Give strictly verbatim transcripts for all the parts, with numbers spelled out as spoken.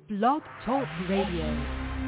Blog Talk Radio.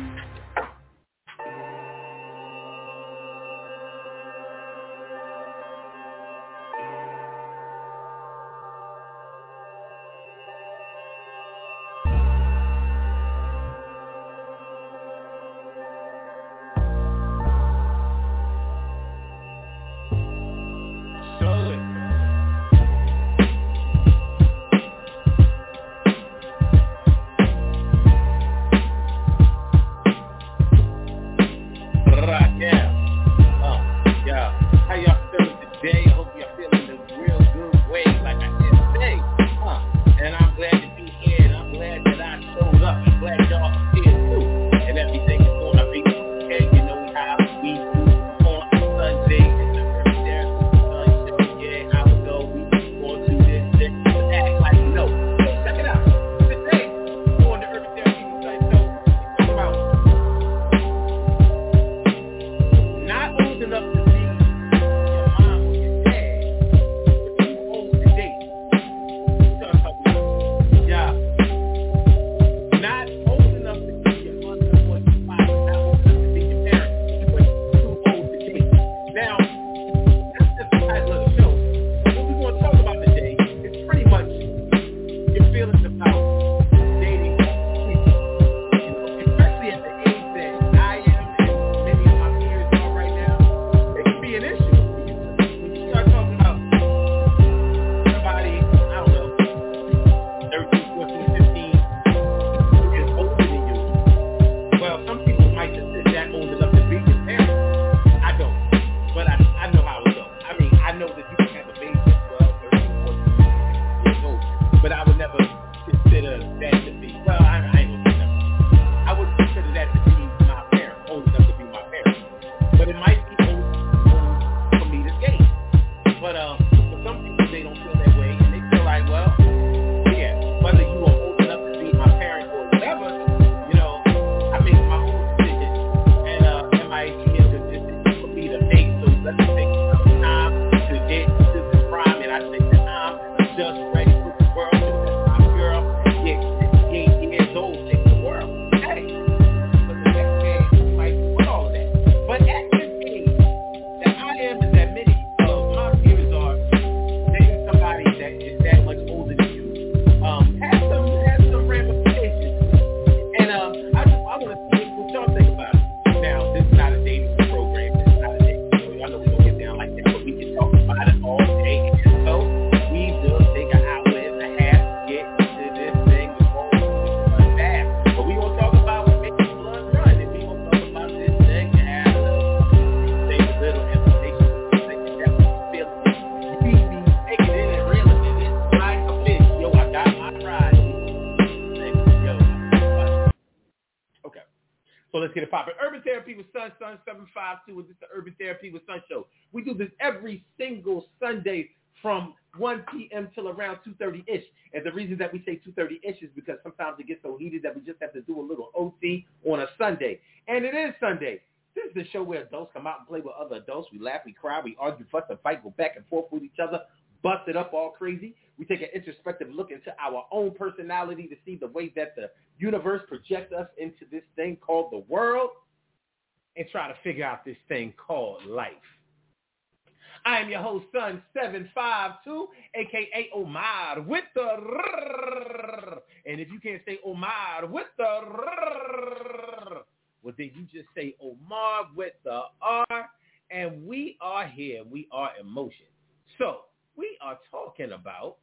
With this the Urban Therapy with Sun show. We do this every single Sunday from one p.m. till around two thirty-ish. And the reason that we say two thirty-ish is because sometimes it gets so heated that we just have to do a little O T on a Sunday. And it is Sunday. This is the show where adults come out and play with other adults. We laugh, we cry, we argue, fuss, and fight, go back and forth with each other, bust it up all crazy. We take an introspective look into our own personality to see the way that the universe projects us into this thing called the world, and try to figure out this thing called life. I am your host, Sun seven five two, a k a. Omar, with the rrrr. And if you can't say Omar with the rrrr, well, then you just say Omar with the R, and we are here. We are in motion. So we are talking about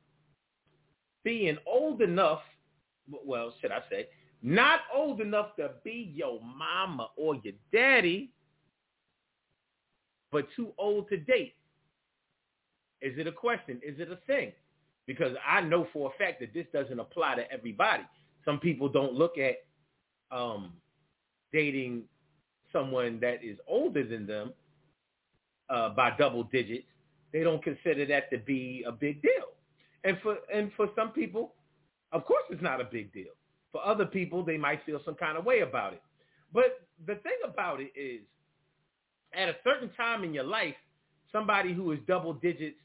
being old enough, well, should I say, not old enough to be your mama or your daddy, but too old to date. Is it a question? Is it a thing? Because I know for a fact that this doesn't apply to everybody. Some people don't look at um, dating someone that is older than them uh, by double digits. They don't consider that to be a big deal. And for and for some people, of course it's not a big deal. For other people, they might feel some kind of way about it. But the thing about it is, at a certain time in your life, somebody who is double digits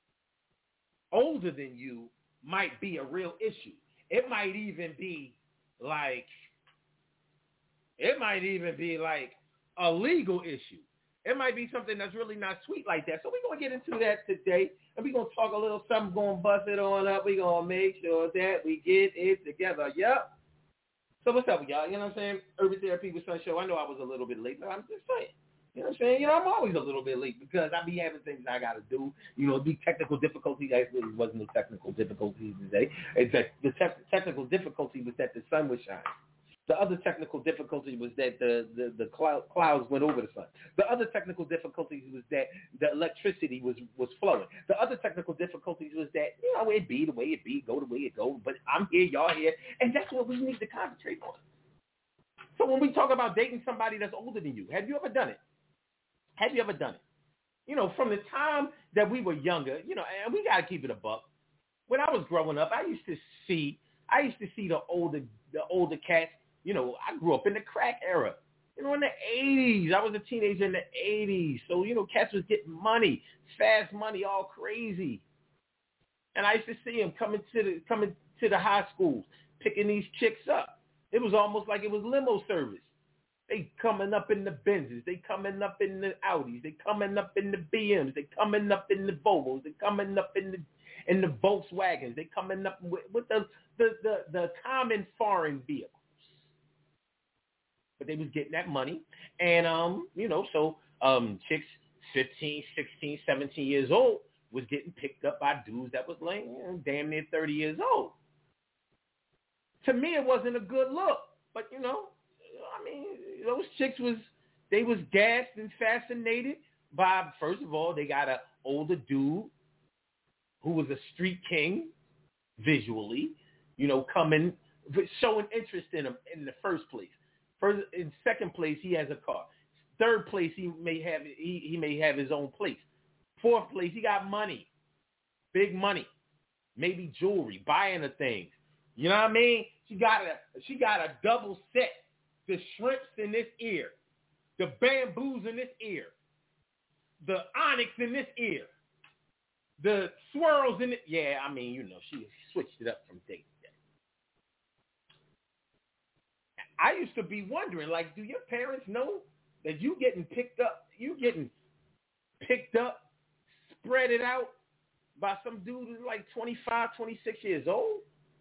older than you might be a real issue. It might even be like, it might even be like a legal issue. It might be something that's really not sweet like that. So we're going to get into that today, and we're going to talk a little something, going to bust it on up. We're going to make sure that we get it together. Yep. So what's up with y'all? You know what I'm saying? Urban Therapy with Sun Show. I know I was a little bit late, but I'm just saying. You know what I'm saying? You know, I'm always a little bit late because I be having things I got to do. You know, be technical difficulties. Actually, it wasn't no technical difficulties today. It's that the te- technical difficulty was that the sun was shining. The other technical difficulty was that the, the, the cloud, clouds went over the sun. The other technical difficulties was that the electricity was, was flowing. The other technical difficulties was that, you know, it be the way it be, go the way it go. But I'm here, y'all here, and that's what we need to concentrate on. So when we talk about dating somebody that's older than you, have you ever done it? Have you ever done it? You know, from the time that we were younger, you know, and we got to keep it a buck. When I was growing up, I used to see, I used to see the older, the older cats. You know, I grew up in the crack era. You know, in the eighties. I was a teenager in the eighties. So, you know, cats was getting money, fast money, all crazy. And I used to see them coming to the coming to the high schools, picking these chicks up. It was almost like it was limo service. They coming up in the Benzes. They coming up in the Audis. They coming up in the B Ms. They coming up in the Volvos. They coming up in the in the Volkswagens. They coming up with, with the, the, the, the common foreign vehicles. But they was getting that money. And, um, you know, so um, chicks fifteen, sixteen, seventeen years old was getting picked up by dudes that was like, you know, damn near thirty years old. To me, it wasn't a good look. But, you know, I mean, those chicks was, they was gassed and fascinated by, first of all, they got an older dude who was a street king visually, you know, coming, showing interest in him in the first place. First, in second place, he has a car. Third place, he may have he, he may have his own place. Fourth place, he got money, big money, maybe jewelry, buying of things. You know what I mean? She got a she got a double set. The shrimps in this ear, the bamboos in this ear, the onyx in this ear, the swirls in it. Yeah, I mean, you know, she switched it up from day to day. I used to be wondering, like, do your parents know that you getting picked up, you getting picked up, spread it out by some dude who's like twenty-five, twenty-six years old?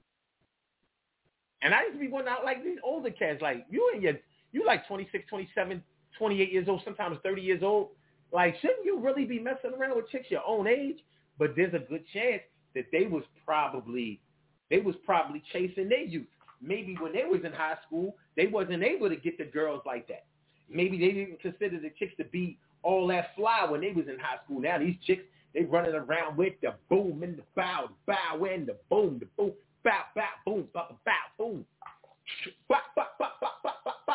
And I used to be wondering, like, these older cats, like, you and your, you like twenty-six, twenty-seven, twenty-eight years old, sometimes thirty years old. Like, shouldn't you really be messing around with chicks your own age? But there's a good chance that they was probably, they was probably chasing their youth. Maybe when they was in high school, they wasn't able to get the girls like that. Maybe they didn't consider the chicks to be all that fly when they was in high school. Now these chicks, they running around with the boom and the bow, the bow and the boom, the boom. Bow, bow, boom, bow, bow, boom. Bow, bow, bow, bow, bow, bow, bow.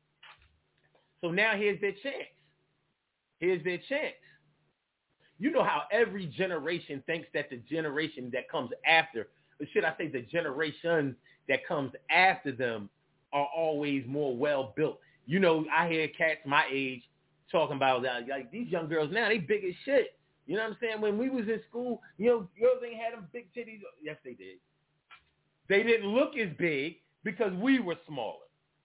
So now here's their chance. Here's their chance. You know how every generation thinks that the generation that comes after, or should I say the generation that comes after them are always more well-built. You know, I hear cats my age talking about that. Like, these young girls now, they big as shit. You know what I'm saying? When we was in school, you know, girls ain't had them big titties. Yes, they did. They didn't look as big because we were smaller,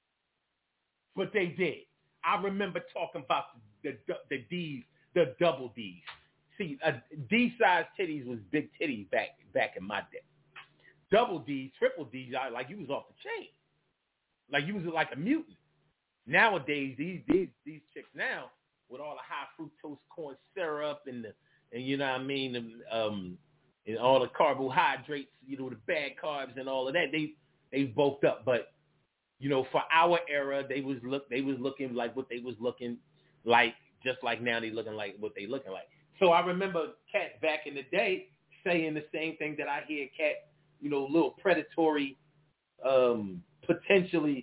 but they did. I remember talking about the the, the D's, the double D's. See, uh, D-size titties was big titties back back in my day. Double D's, triple D's, I, like you was off the chain, like you was like a mutant. Nowadays, these these these chicks now with all the high fructose corn syrup and the and you know what I mean. Um, And all the carbohydrates, you know, the bad carbs and all of that, they they bulked up. But you know, for our era, they was look they was looking like what they was looking like, just like now they looking like what they looking like. So I remember cats back in the day saying the same thing that I hear cat, you know, little predatory, um, potentially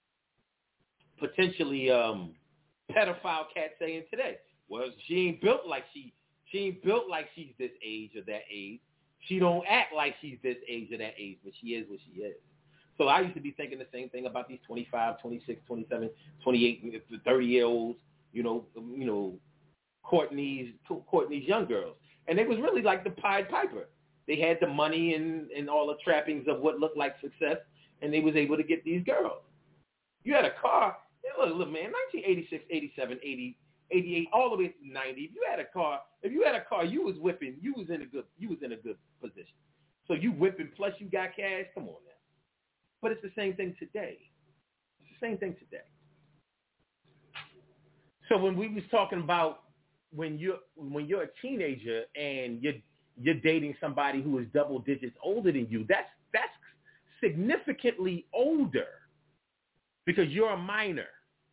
potentially um, pedophile cat saying today. Well, she ain't built like she she ain't built like she's this age or that age. She don't act like she's this age or that age, but she is what she is. So I used to be thinking the same thing about these twenty-five, twenty-six, twenty-seven, twenty-eight, thirty-year-olds, you know, you know, courting these, courting these young girls. And it was really like the Pied Piper. They had the money and, and all the trappings of what looked like success, and they was able to get these girls. You had a car. Look, look, man, nineteen eighty-six, eighty-seven, eighty, eighty-eight, all the way to ninety. If you had a car, if you had a car, you was whipping. You was in a good. You was in a good position. So you whipping plus you got cash. Come on now. But it's the same thing today. It's the same thing today. So when we was talking about when you're when you're a teenager and you're you're dating somebody who is double digits older than you, that's that's significantly older because you're a minor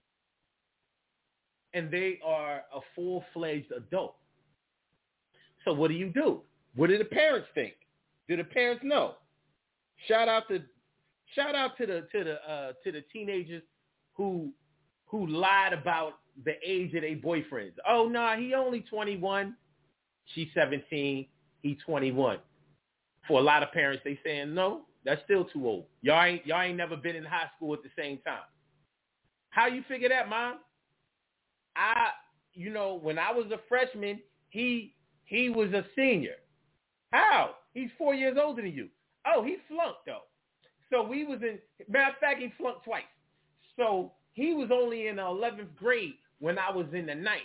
and they are a full-fledged adult. So what do you do? What do the parents think? Do the parents know? Shout out to shout out to the to the uh, to the teenagers who who lied about the age of their boyfriends. Oh no, nah, he only twenty-one. She's seventeen. He twenty-one. For a lot of parents, they saying no, that's still too old. Y'all ain't y'all ain't never been in high school at the same time. How you figure that, Mom? I you know when I was a freshman, he he was a senior. How? He's four years older than you. Oh, he flunked though. So we was in. Matter of fact, he flunked twice. So he was only in the eleventh grade when I was in the ninth.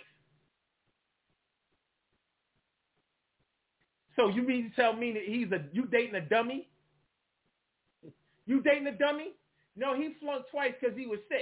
So you mean to tell me that he's a you dating a dummy? You dating a dummy? No, he flunked twice because he was sick.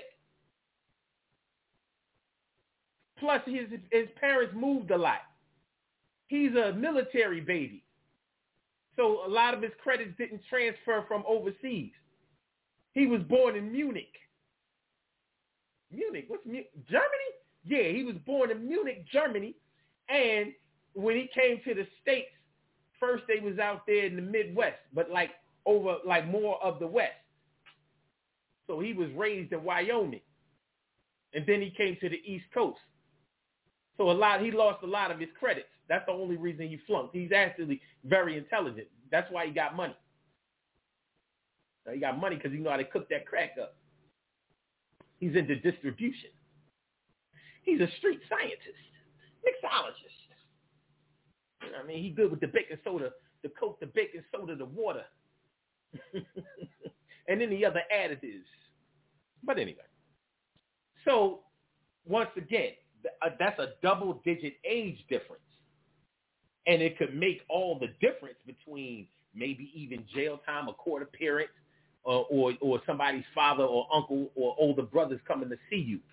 Plus, his his parents moved a lot. He's a military baby. So a lot of his credits didn't transfer from overseas. He was born in Munich. Munich? What's Munich? Germany? Yeah, he was born in Munich, Germany. And when he came to the States, first they was out there in the Midwest, but like over, like more of the West. So he was raised in Wyoming. And then he came to the East Coast. So a lot, he lost a lot of his credits. That's the only reason he flunked. He's actually very intelligent. That's why he got money. Now, he got money because he know how to cook that crack up. He's into distribution. He's a street scientist, mixologist. You know what I mean? He's good with the baking soda, the Coke, the baking soda, the water, and then the other additives. But anyway, so once again, that's a double-digit age difference. And it could make all the difference between maybe even jail time, a court appearance, or, or, or somebody's father or uncle or older brothers coming to see you.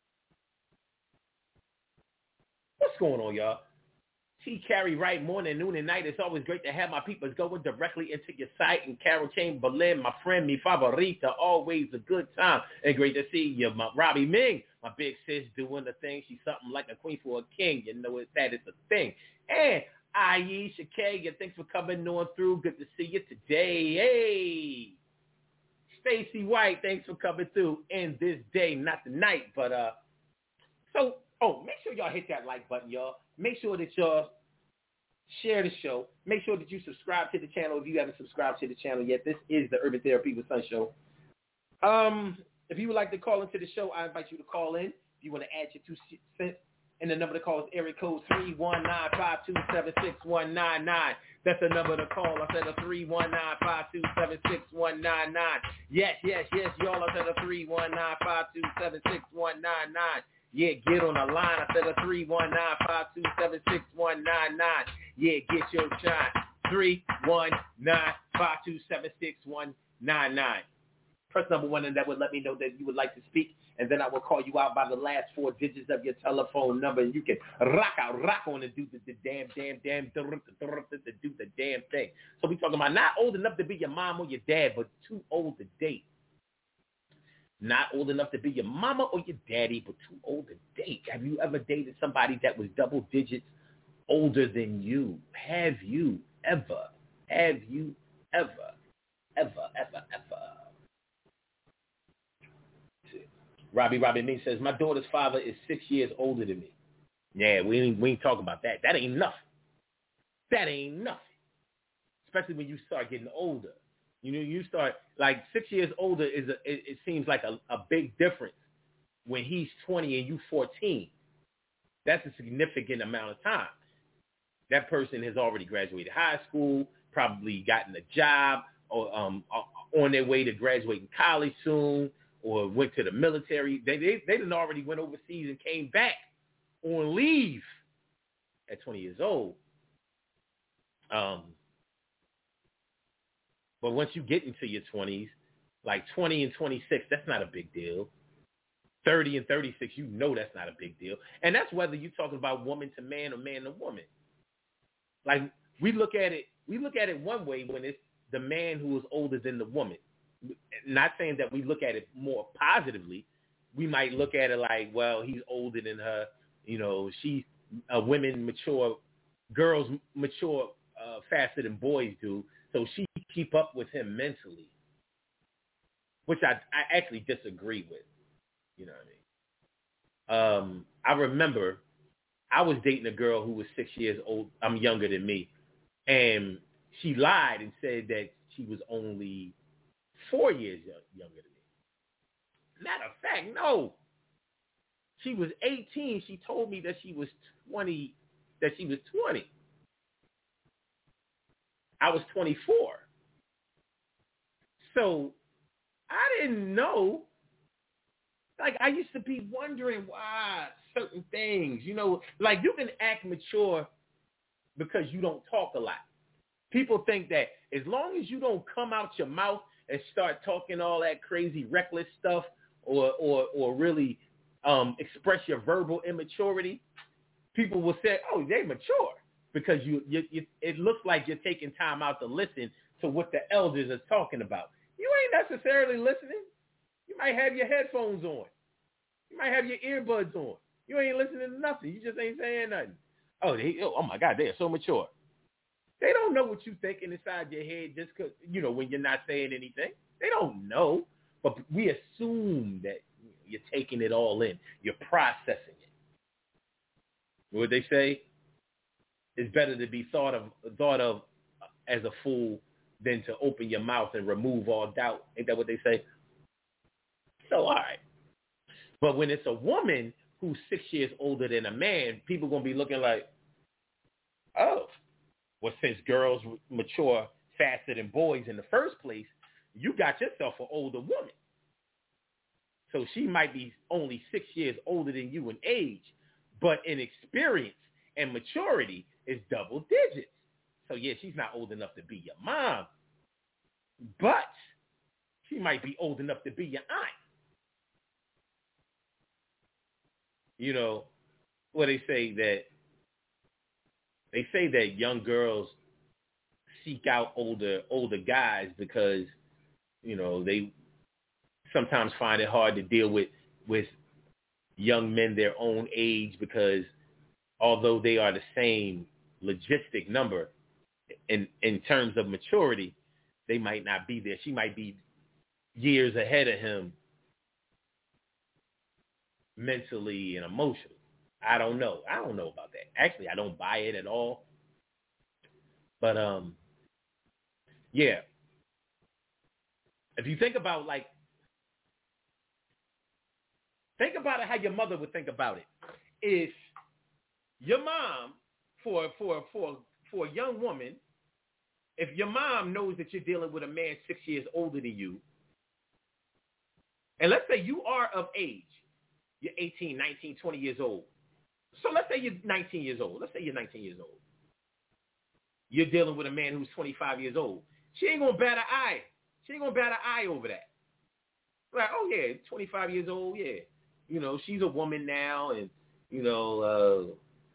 What's going on, y'all? T. Carey Wright, morning, noon, and night. It's always great to have my people going directly into your site. And Carol Chamberlain, my friend, mi favorita, always a good time. And great to see you, my Robbie Ming, my big sis, doing the thing. She's something like a queen for a king. You know that is a thing. And Aisha K, thanks for coming on through. Good to see you today. Hey, Stacy White, thanks for coming through in this day, not tonight, but uh. So, oh, make sure y'all hit that like button, y'all. Make sure that y'all share the show. Make sure that you subscribe to the channel if you haven't subscribed to the channel yet. This is the Urban Therapy with Sun Show. Um, if you would like to call into the show, I invite you to call in. If you want to add your two cents. And the number to call is area code three one nine, five two seven, six one nine nine. That's the number to call. I said a three one nine, five two seven, six one nine nine. Yes, yes, yes, y'all. I said a three one nine, five two seven, six one nine nine. Yeah, get on the line. I said a three one nine, five two seven, six one nine nine. Yeah, get your shine. three one nine, five two seven, six one nine nine. Press number one, and that would let me know that you would like to speak, and then I will call you out by the last four digits of your telephone number, and you can rock out, rock on and do the, the damn, damn, damn, do the damn thing. So we talking about not old enough to be your mom or your dad, but too old to date. Not old enough to be your mama or your daddy, but too old to date. Have you ever dated somebody that was double digits older than you? Have you ever? Have you ever? Ever, ever, ever? Robbie Robbie Ming says, my daughter's father is six years older than me. Yeah, we ain't, we ain't talking about that. That ain't nothing. That ain't nothing. Especially when you start getting older. You know, you start, like, six years older is a, it, it seems like a, a big difference when he's twenty and you fourteen. That's a significant amount of time. That person has already graduated high school, probably gotten a job, or um, on their way to graduating college soon, or went to the military. They they they done already went overseas and came back on leave at twenty years old. Um, but once you get into your twenties, like twenty and twenty-six, that's not a big deal. thirty and thirty-six, you know that's not a big deal. And that's whether you're talking about woman to man or man to woman. Like, we look at it, we look at it one way when it's the man who is older than the woman. Not saying that we look at it more positively. We might look at it like, well, he's older than her. You know, she, uh, women mature, girls mature uh, faster than boys do, so she keep up with him mentally, which I, I actually disagree with. You know what I mean? Um, I remember I was dating a girl who was six years old. I'm younger than me, and she lied and said that she was only four years younger than me. Matter of fact, no. She was eighteen. She told me that she was twenty. That she was twenty. I was twenty-four. So I didn't know. Like, I used to be wondering why certain things, you know, like you can act mature because you don't talk a lot. People think that as long as you don't come out your mouth and start talking all that crazy reckless stuff or or, or really um, express your verbal immaturity, people will say, oh, they mature because you, you, you it looks like you're taking time out to listen to what the elders are talking about. You ain't necessarily listening. You might have your headphones on. You might have your earbuds on. You ain't listening to nothing. You just ain't saying nothing. Oh, they, oh my God, they are so mature. They don't know what you're thinking inside your head just because, you know, when you're not saying anything. They don't know. But we assume that you're taking it all in. You're processing it. What they say? It's better to be thought of thought of as a fool than to open your mouth and remove all doubt. Ain't that what they say? So, all right. But when it's a woman who's six years older than a man, people going to be looking like, oh, well, since girls mature faster than boys in the first place, you got yourself an older woman. So she might be only six years older than you in age, but in experience and maturity is double digits. So, yeah, she's not old enough to be your mom, but she might be old enough to be your aunt. You know, what they say that they say that young girls seek out older older guys because, you know, they sometimes find it hard to deal with with young men their own age because although they are the same logistic number in in terms of maturity, they might not be there. She might be years ahead of him mentally and emotionally. I don't know. I don't know about that. Actually, I don't buy it at all. But, um, yeah. If you think about, like, think about it how your mother would think about it. If your mom, for, for, for, for a young woman, if your mom knows that you're dealing with a man six years older than you, and let's say you are of age, you're eighteen, nineteen, twenty years old. So let's say you're nineteen years old. Let's say you're nineteen years old. You're dealing with a man who's twenty-five years old. She ain't going to bat an eye. She ain't going to bat an eye over that. Like, oh, yeah, twenty-five years old, yeah. You know, she's a woman now, and, you know, uh,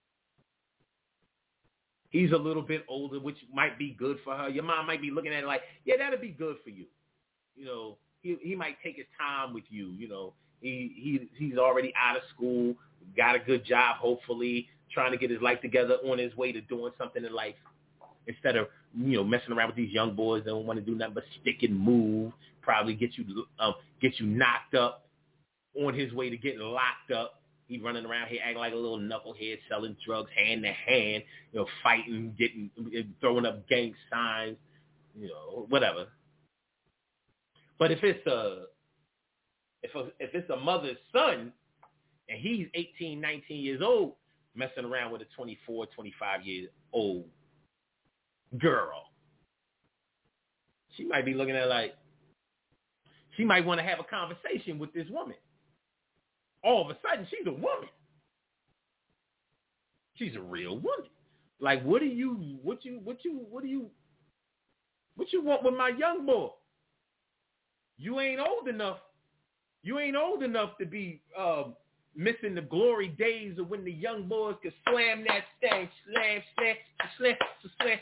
he's a little bit older, which might be good for her. Your mom might be looking at it like, yeah, that'll be good for you. You know, he he might take his time with you, you know. He he he's already out of school, got a good job, hopefully, trying to get his life together on his way to doing something in life. Instead of, you know, messing around with these young boys that don't want to do nothing but stick and move, probably get you um, get you knocked up on his way to getting locked up. He running around here acting like a little knucklehead, selling drugs hand to hand, you know, fighting, getting, throwing up gang signs, you know, whatever. But if it's a If, a, if it's a mother's son and he's eighteen, nineteen years old, messing around with a twenty-four, twenty-five year old girl, she might be looking at it like, she might want to have a conversation with this woman. All of a sudden, she's a woman. She's a real woman. Like, what do you, what you, what you, what do you, what you want with my young boy? You ain't old enough. You ain't old enough to be uh, missing the glory days of when the young boys could slam that thing, slam, slam, slam, slam,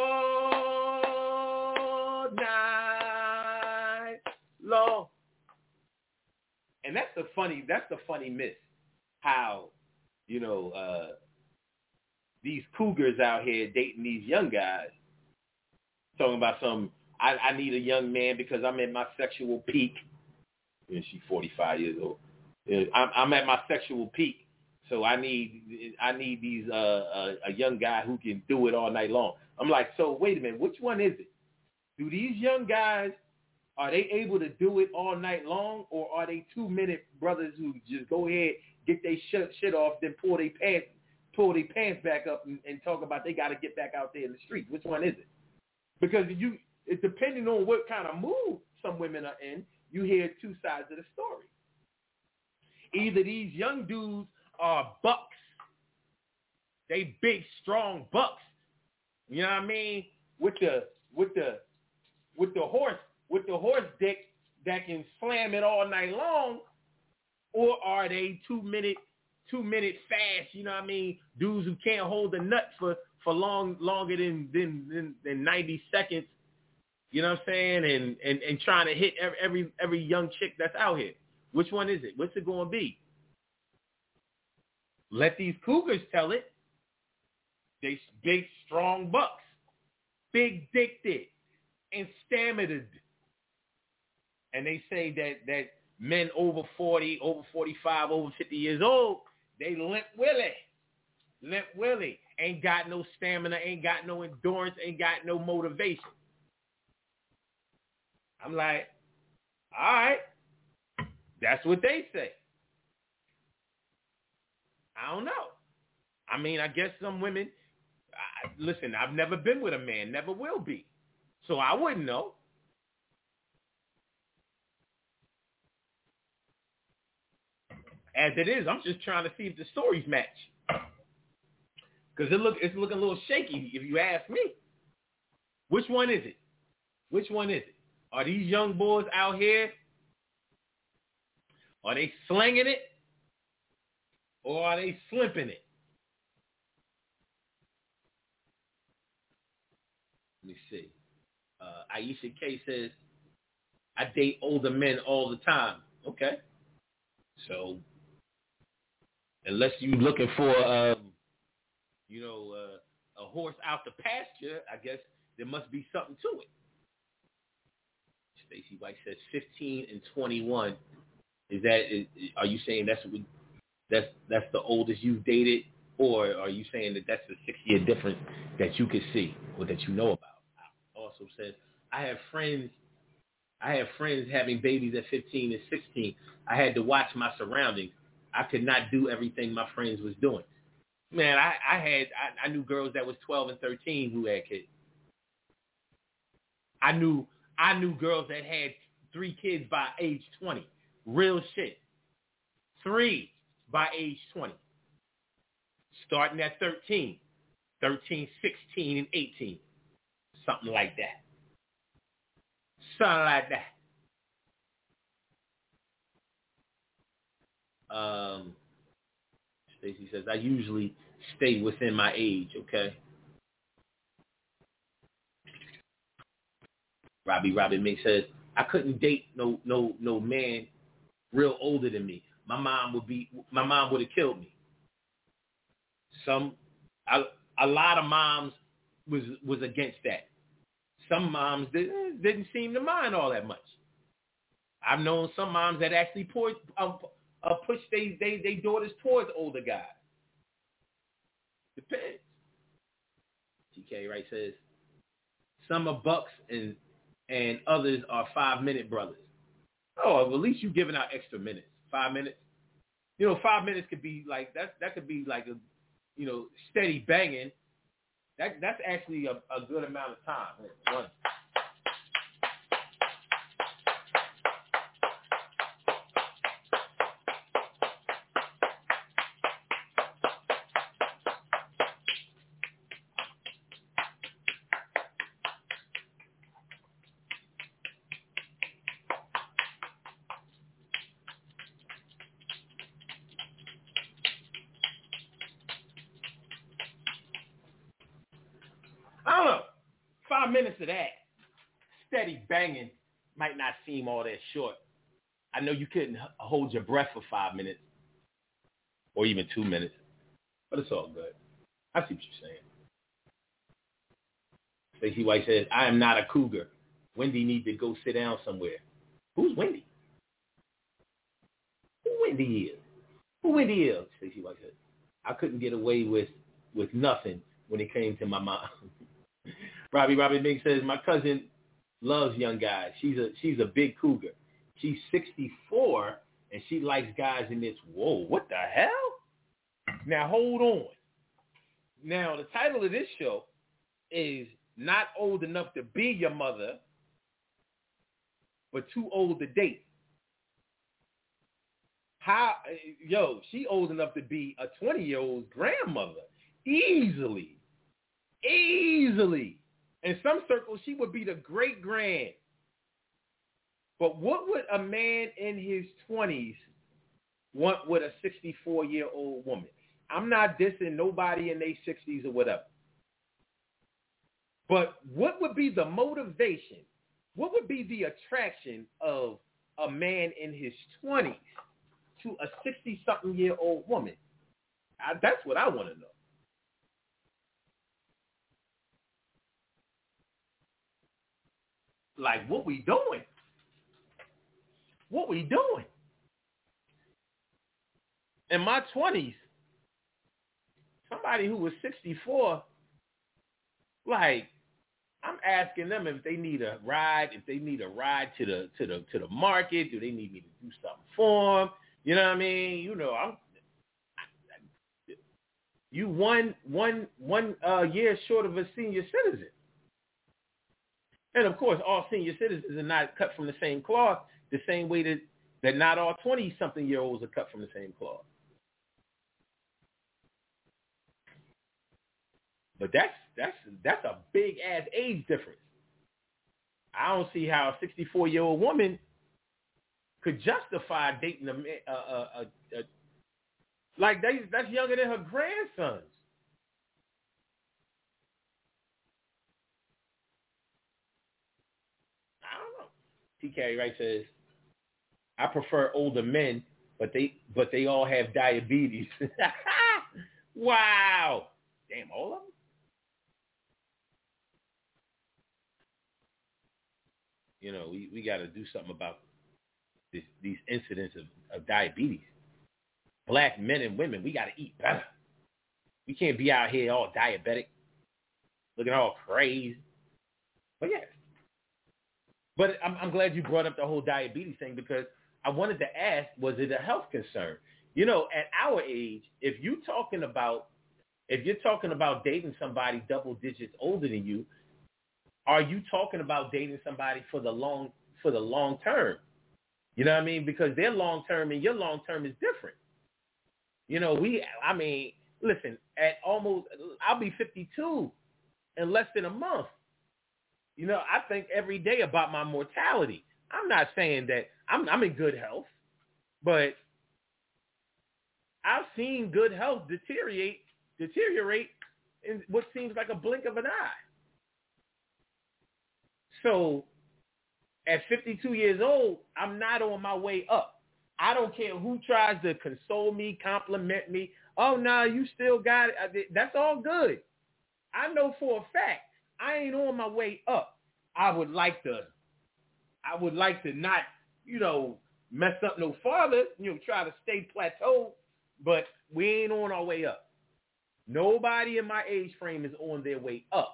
all night long. And that's the funny, that's the funny myth. How, you know, uh, these cougars out here dating these young guys, talking about some, I, I need a young man because I'm at my sexual peak. And she's forty-five years old. I'm, I'm at my sexual peak, so I need I need these uh, a, a young guy who can do it all night long. I'm like, so wait a minute, which one is it? Do these young guys, are they able to do it all night long, or are they two-minute brothers who just go ahead, get their shit, shit off, then pull their pants pull their pants back up and, and talk about they got to get back out there in the streets? Which one is it? Because you, it's depending on what kind of mood some women are in, you hear two sides of the story. Either these young dudes are bucks. They big, strong bucks. You know what I mean? With the with the with the horse with the horse dick that can slam it all night long, or are they two minute two minute fast? You know what I mean? Dudes who can't hold a nut for, for long longer than, than than than ninety seconds. You know what I'm saying? And and, and trying to hit every, every every young chick that's out here. Which one is it? What's it going to be? Let these cougars tell it. They big, strong bucks, big dicked and stammered. And they say that, that men over forty, over forty-five, over fifty years old, they limp willy. Limp willy. Ain't got no stamina, ain't got no endurance, ain't got no motivation. I'm like, all right. That's what they say. I don't know. I mean, I guess some women, I, listen, I've never been with a man, never will be. So I wouldn't know. As it is, I'm just trying to see if the stories match. Because it look, it's looking a little shaky, if you ask me. Which one is it? Which one is it? Are these young boys out here, are they slinging it, or are they slimping it? Let me see. Uh, Aisha K says, I date older men all the time. Okay. So, unless you're looking for, um, you know, uh, a horse out the pasture, I guess there must be something to it. Stacey White says fifteen and twenty-one. Is that, is, are you saying that's that's that's the oldest you've dated, or are you saying that that's the six-year difference that you could see or that you know about? I also said I have friends. I have friends having babies at fifteen and sixteen. I had to watch my surroundings. I could not do everything my friends was doing. Man, I, I had I, I knew girls that was twelve and thirteen who had kids. I knew I knew girls that had three kids by age twenty. Real shit. Three by age twenty. Starting at thirteen. thirteen, sixteen, and eighteen. Something like that. Something like that. Um, Stacey says, I usually stay within my age, okay? Robbie Robbie Mink says, I couldn't date no no no man real older than me. My mom would be my mom would have killed me. Some a, a lot of moms was was against that. Some moms didn't, didn't seem to mind all that much. I've known some moms that actually poured, uh, uh, pushed they, they, they daughters towards older guys. Depends. T K Wright says, some are bucks and and others are five-minute brothers. Oh, well, at least you're giving out extra minutes. Five minutes. You know, five minutes could be like, that That could be like a, you know, steady banging. That That's actually a, a good amount of time. One. Five minutes of that steady banging might not seem all that short. I know you couldn't h- hold your breath for five minutes or even two minutes, but it's all good. I see what you're saying. Stacey White says, I am not a cougar. Wendy need to go sit down somewhere. Who's Wendy? Who Wendy is? Who Wendy is? Stacey White says, I couldn't get away with, with nothing when it came to my mom. Robbie Robbie Big says, my cousin loves young guys. She's a she's a big cougar. She's sixty-four, and she likes guys in this. Whoa, what the hell? Now, hold on. Now, the title of this show is Not Old Enough to Be Your Mother, but Too Old to Date. How, yo, she old enough to be a twenty-year-old's grandmother. Easily. Easily. In some circles, she would be the great-grand. But what would a man in his twenties want with a sixty-four-year-old woman? I'm not dissing nobody in their sixties or whatever. But what would be the motivation? What would be the attraction of a man in his twenties to a sixty-something-year-old woman? I, that's what I want to know. Like, what we doing? What we doing? In my twenties, somebody who was sixty-four, like, I'm asking them if they need a ride, if they need a ride to the to the to the market, do they need me to do something for them? You know what I mean? You know, I'm you one one one uh, year short of a senior citizen. And, of course, all senior citizens are not cut from the same cloth the same way that, that not all twenty-something-year-olds are cut from the same cloth. But that's that's that's a big-ass age difference. I don't see how a sixty-four-year-old woman could justify dating a, a, a, a, a like they, that's younger than her grandsons. I don't know. T K Wright says, I prefer older men, but they but they all have diabetes. Wow. Damn, all of them? You know, we, we got to do something about this, these incidents of, of diabetes. Black men and women, we got to eat better. We can't be out here all diabetic, looking all crazy. But yeah. But I'm, I'm glad you brought up the whole diabetes thing because I wanted to ask, was it a health concern? You know, at our age, if you're talking about, if you're talking about dating somebody double digits older than you, are you talking about dating somebody for the long for the long term? You know what I mean? Because their long term and your long term is different. You know, we, I mean, listen, at almost, I'll be fifty-two in less than a month. You know, I think every day about my mortality. I'm not saying that I'm, I'm in good health, but I've seen good health deteriorate, deteriorate in what seems like a blink of an eye. So at fifty-two years old, I'm not on my way up. I don't care who tries to console me, compliment me. Oh, no, nah, you still got it. That's all good. I know for a fact I ain't on my way up. I would like to, I would like to not, you know, mess up no farther, you know, try to stay plateaued, but we ain't on our way up. Nobody in my age frame is on their way up.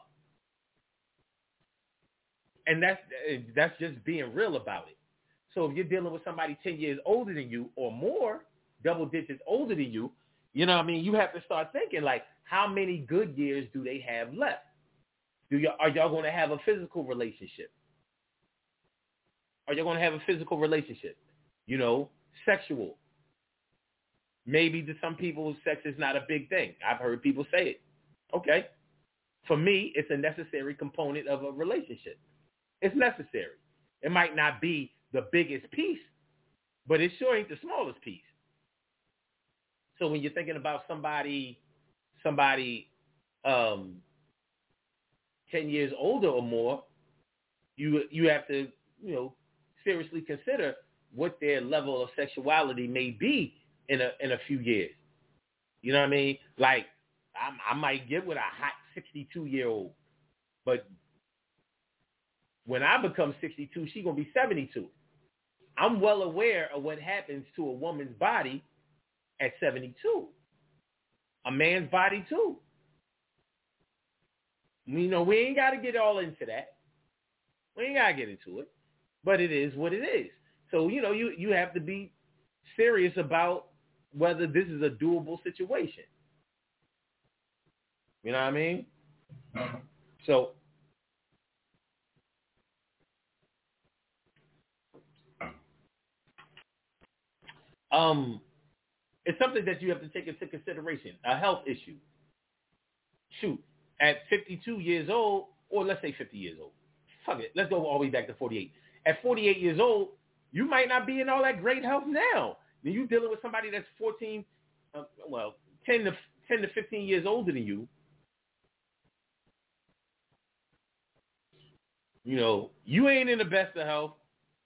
And that's that's just being real about it. So if you're dealing with somebody ten years older than you or more, double digits older than you, you know what I mean? You have to start thinking, like, how many good years do they have left? Do y- are y'all going to have a physical relationship? Are y'all going to have a physical relationship? You know, sexual. Maybe to some people, sex is not a big thing. I've heard people say it. Okay. For me, it's a necessary component of a relationship. It's necessary. It might not be the biggest piece, but it sure ain't the smallest piece. So when you're thinking about somebody, somebody um, ten years older or more, you you have to, you know, seriously consider what their level of sexuality may be in a in a few years. You know what I mean? Like, I, I might get with a hot sixty-two-year-old, but when I become sixty-two, she's going to be seventy-two. I'm well aware of what happens to a woman's body at seventy-two. A man's body, too. You know, we ain't got to get all into that. We ain't got to get into it. But it is what it is. So, you know, you, you have to be serious about whether this is a doable situation. You know what I mean? So, um, it's something that you have to take into consideration, a health issue. Shoot, at fifty-two years old, or let's say fifty years old. Fuck it, let's go all the way back to forty-eight. At forty-eight years old, you might not be in all that great health now. Then you're dealing with somebody that's fourteen, uh, well, ten to ten to fifteen years older than you. You know, you ain't in the best of health.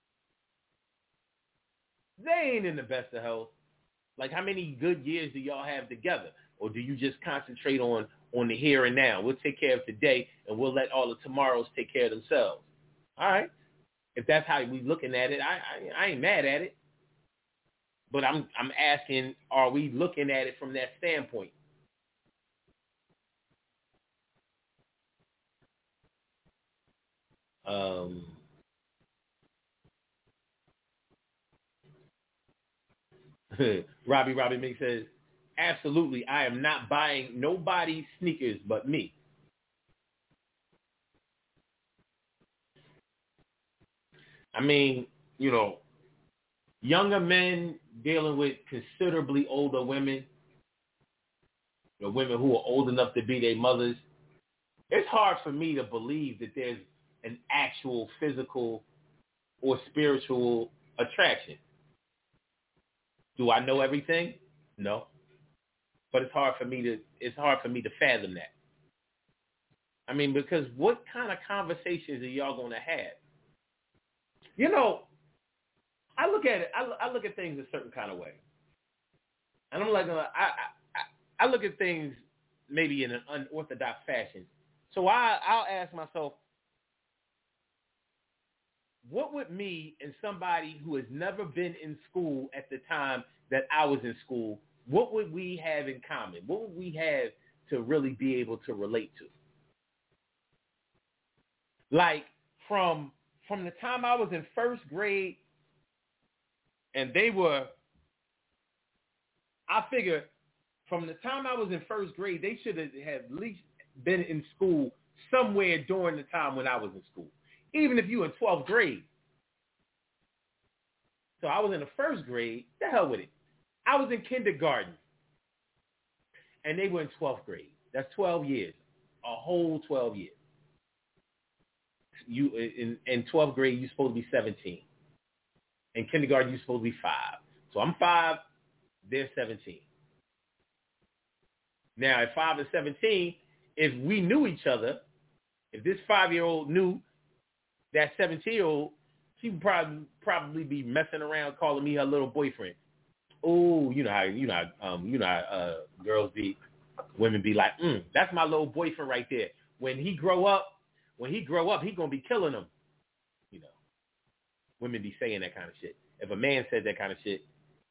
They ain't in the best of health. Like, how many good years do y'all have together? Or do you just concentrate on, on the here and now? We'll take care of today, and we'll let all the tomorrows take care of themselves. All right? If that's how we looking at it, I, I, I ain't mad at it. But I'm I'm asking, are we looking at it from that standpoint? Um, Robbie Robbie Mink says, absolutely, I am not buying nobody's sneakers but me. I mean, you know, younger men dealing with considerably older women, you know, women who are old enough to be their mothers, it's hard for me to believe that there's an actual physical or spiritual attraction. Do I know everything? No. But it's hard for me to it's hard for me to fathom that. I mean, because what kind of conversations are y'all going to have? You know, I look at it. I, I look at things a certain kind of way, and I'm like, uh, I, I I look at things maybe in an unorthodox fashion. So I I'll ask myself, what would me and somebody who has never been in school at the time that I was in school, what would we have in common? What would we have to really be able to relate to? Like from from the time I was in first grade, and they were, I figure from the time I was in first grade, they should have at least been in school somewhere during the time when I was in school, even if you were in twelfth grade. So I was in the first grade, the hell with it. I was in kindergarten, and they were in twelfth grade. That's twelve years, a whole twelve years. You in, in twelfth grade, you're supposed to be seventeen. In kindergarten, you're supposed to be five. So I'm five, they're seventeen. Now, at five and seventeen, if we knew each other, if this five-year-old knew that seventeen-year-old, she would probably probably be messing around calling me her little boyfriend. Oh, you know how you know how, um you know how uh, girls be, women be like, mm, that's my little boyfriend right there. When he grow up, when he grow up, he gonna be killing them. You know, women be saying that kind of shit. If a man said that kind of shit,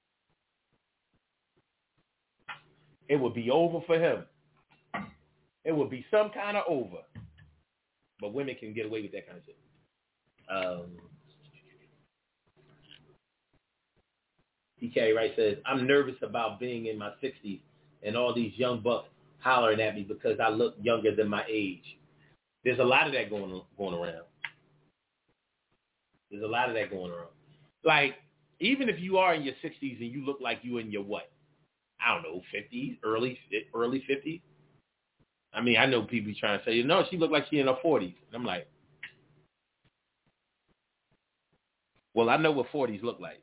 it would be over for him. It would be some kind of over. But women can get away with that kind of shit. Um, P K Wright says, I'm nervous about being in my sixties and all these young bucks hollering at me because I look younger than my age. There's a lot of that going going around. There's a lot of that going around. Like, even if you are in your sixties and you look like you in your what? I don't know, fifties, early early fifties. I mean, I know people trying to say, no, she looked like she in her forties. And I'm like, well, I know what forties look like.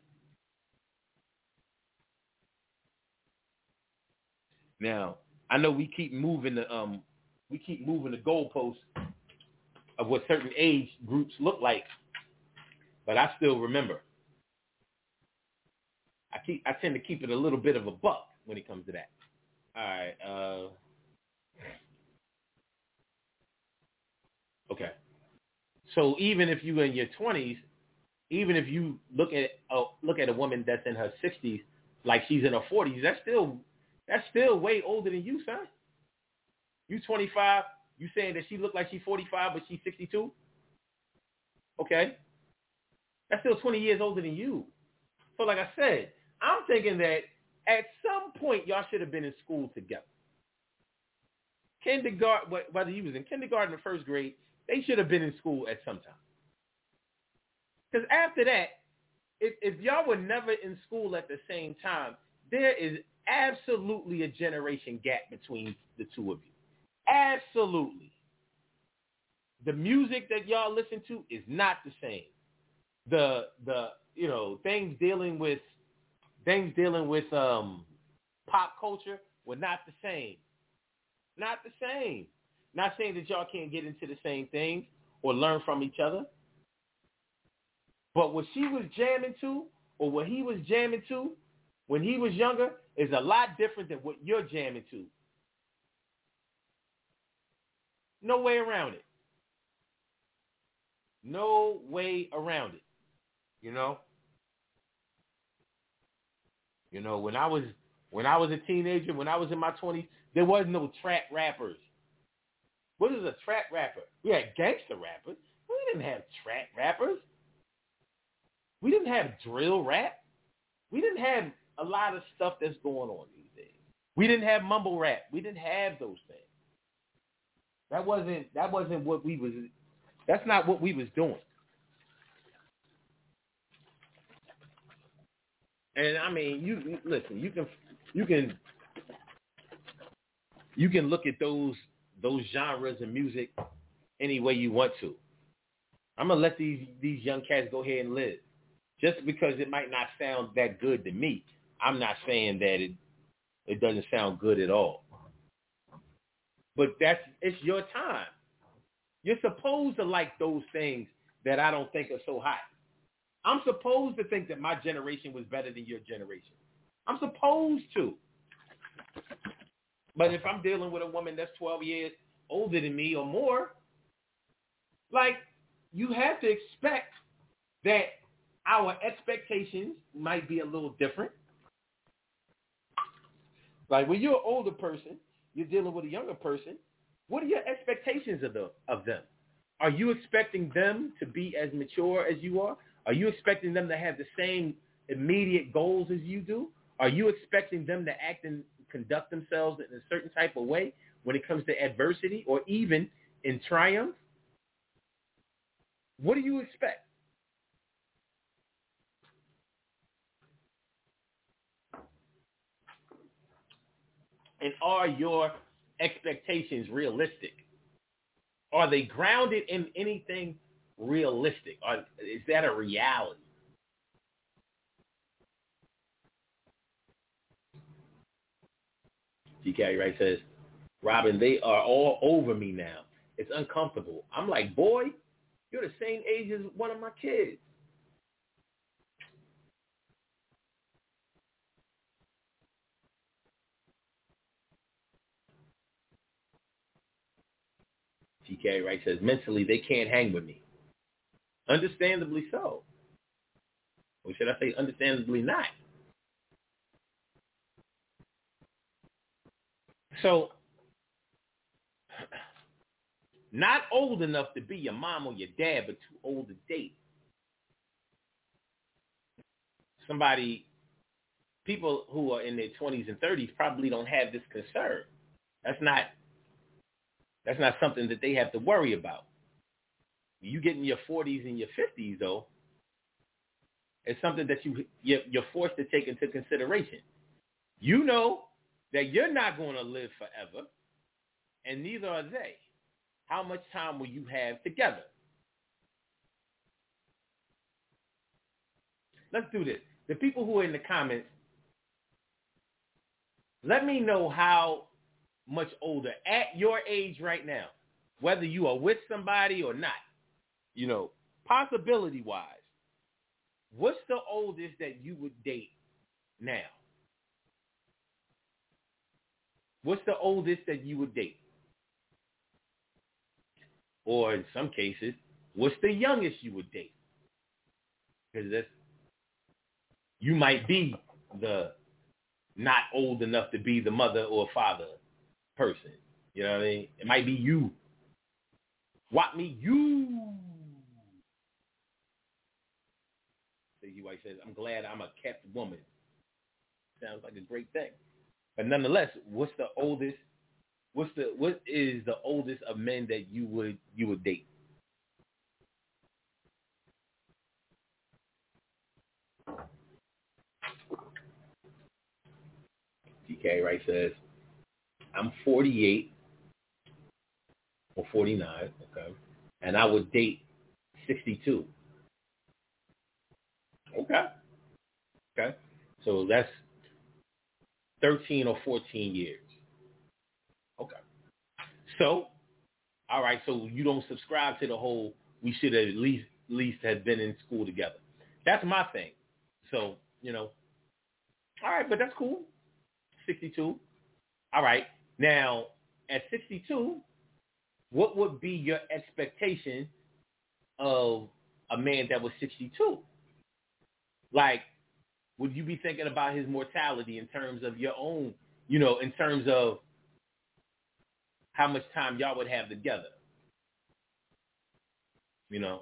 Now, I know we keep moving the um, we keep moving the goalposts of what certain age groups look like, but I still remember. I keep I tend to keep it a little bit of a buck when it comes to that. All right. Uh, okay. So even if you're in your twenties, even if you look at uh, look at a woman that's in her sixties like she's in her forties, that's still that's still way older than you, son. You twenty-five, you saying that she look like she's forty-five but she's sixty-two? Okay. That's still twenty years older than you. So like I said, I'm thinking that at some point y'all should have been in school together. Kindergarten, whether you was in kindergarten or first grade, they should have been in school at some time. Because after that, if, if y'all were never in school at the same time, there is absolutely a generation gap between the two of you. Absolutely. The music that y'all listen to is not the same. The the you know things dealing with things dealing with um, pop culture were not the same. Not the same. Not saying that y'all can't get into the same things or learn from each other. But what she was jamming to or what he was jamming to when he was younger is a lot different than what you're jamming to. No way around it. No way around it. You know? You know, when I was when I was a teenager, when I was in my twenties, there was no trap rappers. What is a trap rapper? We had gangster rappers. We didn't have trap rappers. We didn't have drill rap. We didn't have a lot of stuff that's going on these days. We didn't have mumble rap. We didn't have those things. That wasn't that wasn't what we was that's not what we was doing. And I mean, you, you listen, you can you can you can look at those those genres of music any way you want to. I'm gonna let these these young cats go ahead and live. Just because it might not sound that good to me, I'm not saying that it it doesn't sound good at all. But that's it's your time. You're supposed to like those things that I don't think are so hot. I'm supposed to think that my generation was better than your generation. I'm supposed to. But if I'm dealing with a woman that's twelve years older than me or more, like, you have to expect that our expectations might be a little different. Like, when you're an older person, you're dealing with a younger person, what are your expectations of, the, of them? Are you expecting them to be as mature as you are? Are you expecting them to have the same immediate goals as you do? Are you expecting them to act and conduct themselves in a certain type of way when it comes to adversity or even in triumph? What do you expect? And are your expectations realistic? Are they grounded in anything realistic? Or is that a reality? G. Carey Wright says, Robin, they are all over me now. It's uncomfortable. I'm like, boy, you're the same age as one of my kids. G. Carey Wright says, mentally, they can't hang with me. Understandably so. Or should I say understandably not? So, not old enough to be your mom or your dad, but too old to date. Somebody, people who are in their twenties and thirties probably don't have this concern. That's not, that's not something that they have to worry about. You get in your forties and your fifties, though, it's something that you, you're, you're forced to take into consideration. You know that you're not going to live forever, and neither are they. How much time will you have together? Let's do this. The people who are in the comments, let me know how much older at your age right now. whether you are with somebody or not, you know, possibility-wise, what's the oldest that you would date now? What's the oldest that you would date? Or in some cases, what's the youngest you would date? Because that's, you might be the not old enough to be the mother or father person. You know what I mean? It might be you. What me? You. Stacey White says, I'm glad I'm a kept woman. Sounds like a great thing. But nonetheless, what's the oldest, what's the, what is the oldest of men that you would, you would date? D K Wright says, I'm forty-eight or forty-nine, okay, and I would date sixty-two. Okay. Okay. So that's thirteen or fourteen years. Okay. So, all right, so you don't subscribe to the whole we should at least at least have been in school together. That's my thing. So, you know, all right, but that's cool. sixty-two. All right. Now, at sixty-two, what would be your expectation of a man that was sixty-two? Like, would you be thinking about his mortality in terms of your own, you know, in terms of how much time y'all would have together? You know.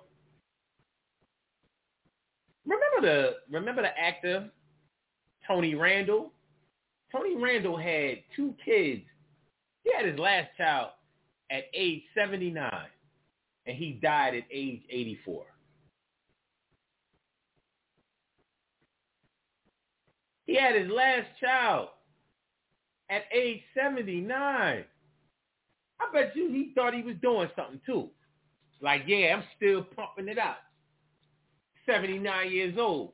Remember the remember the actor Tony Randall? Tony Randall had two kids. He had his last child at age seventy-nine, and he died at age eighty-four. He had his last child at age seventy-nine. I bet you he thought he was doing something too. Like, yeah, I'm still pumping it out. seventy-nine years old.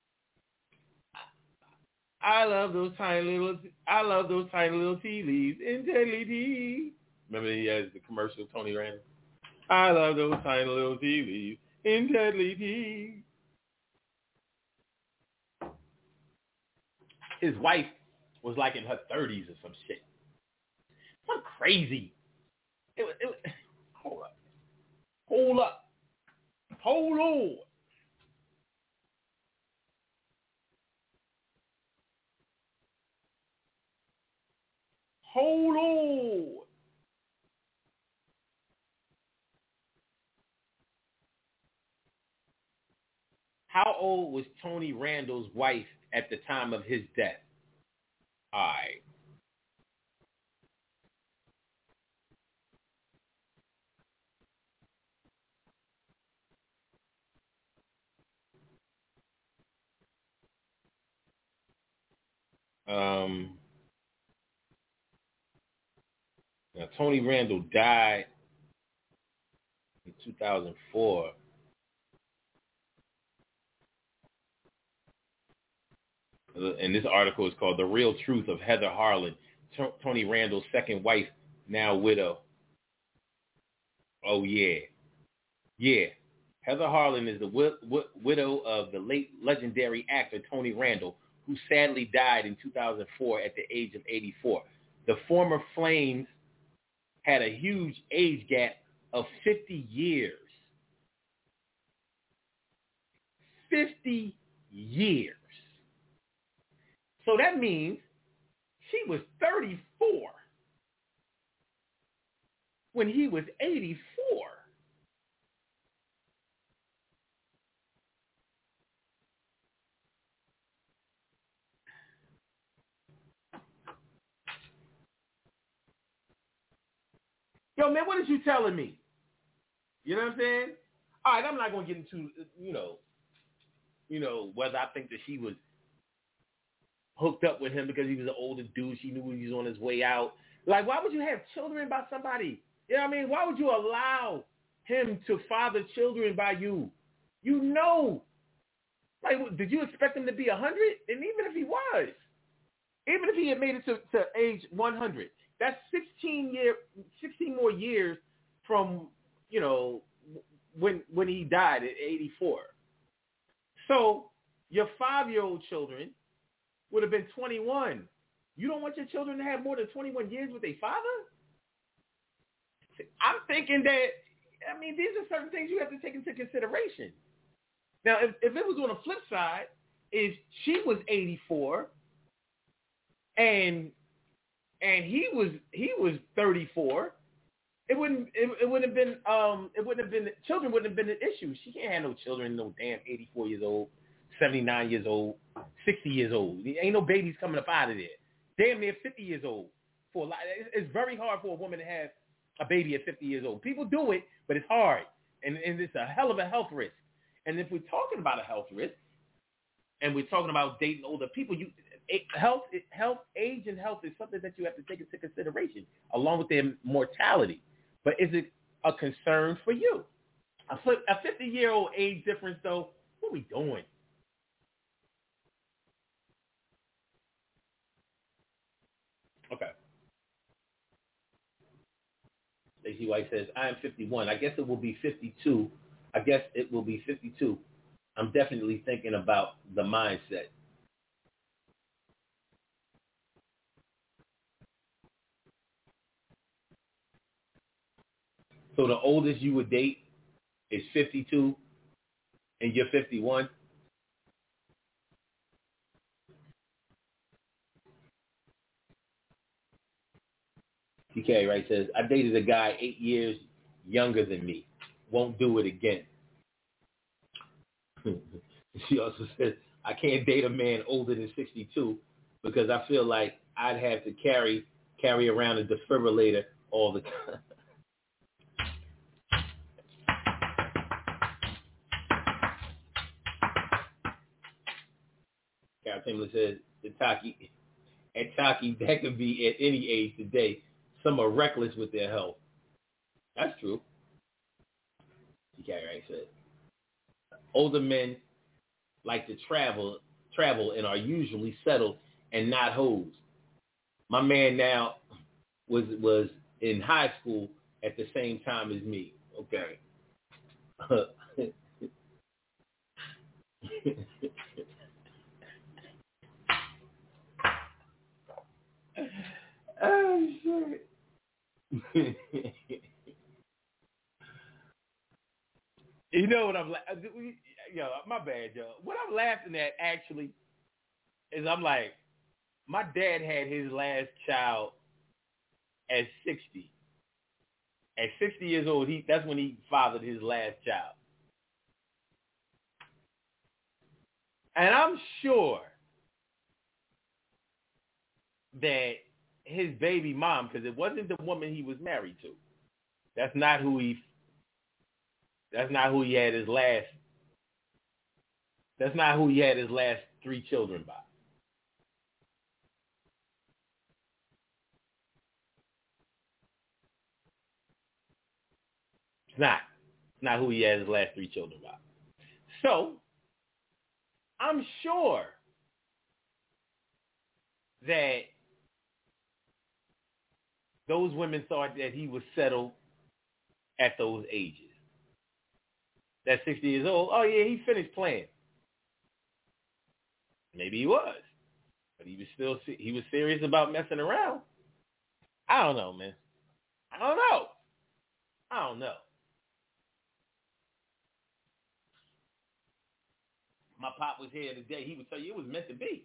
I love those tiny little, I love those tiny little tea leaves in deadly tea. Remember he has the commercial, Tony Randall? I love those tiny little tea leaves in deadly tea. His wife was like in her thirties or some shit. Some crazy. It was, it was, hold up. Hold up. Hold on. Hold on. How old was Tony Randall's wife at the time of his death? All right. Um, now Tony Randall died in two thousand four. And this article is called The Real Truth of Heather Harlan, T- Tony Randall's second wife, now widow. Oh, yeah. Yeah. Heather Harlan is the wi- wi- widow of the late legendary actor Tony Randall, who sadly died in two thousand four at the age of eighty-four. The former Flames had a huge age gap of fifty years. fifty years. So that means she was thirty-four when he was eighty-four. Yo, man, what is you telling me? You know what I'm saying? All right, I'm not going to get into, you know, you know, whether I think that she was hooked up with him because he was an older dude. She knew he was on his way out. Like, why would you have children by somebody? You know what I mean? Why would you allow him to father children by you? You know. Like, did you expect him to be one hundred? And even if he was, even if he had made it to, to age one hundred, that's sixteen year, sixteen more years from, you know, when when he died at eighty-four. So your five-year-old children would have been twenty-one. You don't want your children to have more than twenty-one years with their father? I'm thinking that, I mean, these are certain things you have to take into consideration. Now, if, if it was on the flip side, if she was eighty-four and and he was he was thirty-four, it wouldn't it, it wouldn't have been um it wouldn't have been children wouldn't have been an issue. She can't have no children, no damn eighty-four years old, seventy-nine years old, sixty years old. There ain't no babies coming up out of there. Damn near fifty years old. For a lot, it's, it's very hard for a woman to have a baby at fifty years old. People do it, but it's hard, and and it's a hell of a health risk. And if we're talking about a health risk, and we're talking about dating older people, you health, health, age, and health is something that you have to take into consideration, along with their mortality. But is it a concern for you? A fifty-year-old age difference, though, what are we doing? Okay. Stacey White says, I am fifty-one. I guess it will be fifty-two. I guess it will be fifty-two. I'm definitely thinking about the mindset. So the oldest you would date is fifty-two and you're fifty-one? T K, right, says, I dated a guy eight years younger than me. Won't do it again. She also says, I can't date a man older than sixty-two because I feel like I'd have to carry carry around a defibrillator all the time. Carol Timberland says, at Taki, at Taki, that could be at any age today. Some are reckless with their health. That's true. T K, right, says, older men like to travel travel and are usually settled and not hoes. My man now was was in high school at the same time as me. Okay. Oh shit. You know what I'm laughing? Yo, my bad, yo. What I'm laughing at actually is I'm like, my dad had his last child at sixty. At sixty years old, he that's when he fathered his last child. And I'm sure that his baby mom, because it wasn't the woman he was married to. That's not who he that's not who he had his last that's not who he had his last three children by. It's not. It's not who he had his last three children by. So I'm sure that those women thought that he was settled at those ages. At sixty years old, oh yeah, he finished playing. Maybe he was, but he was still he was serious about messing around. I don't know, man. I don't know. I don't know. My pop was here today. He would tell you it was meant to be.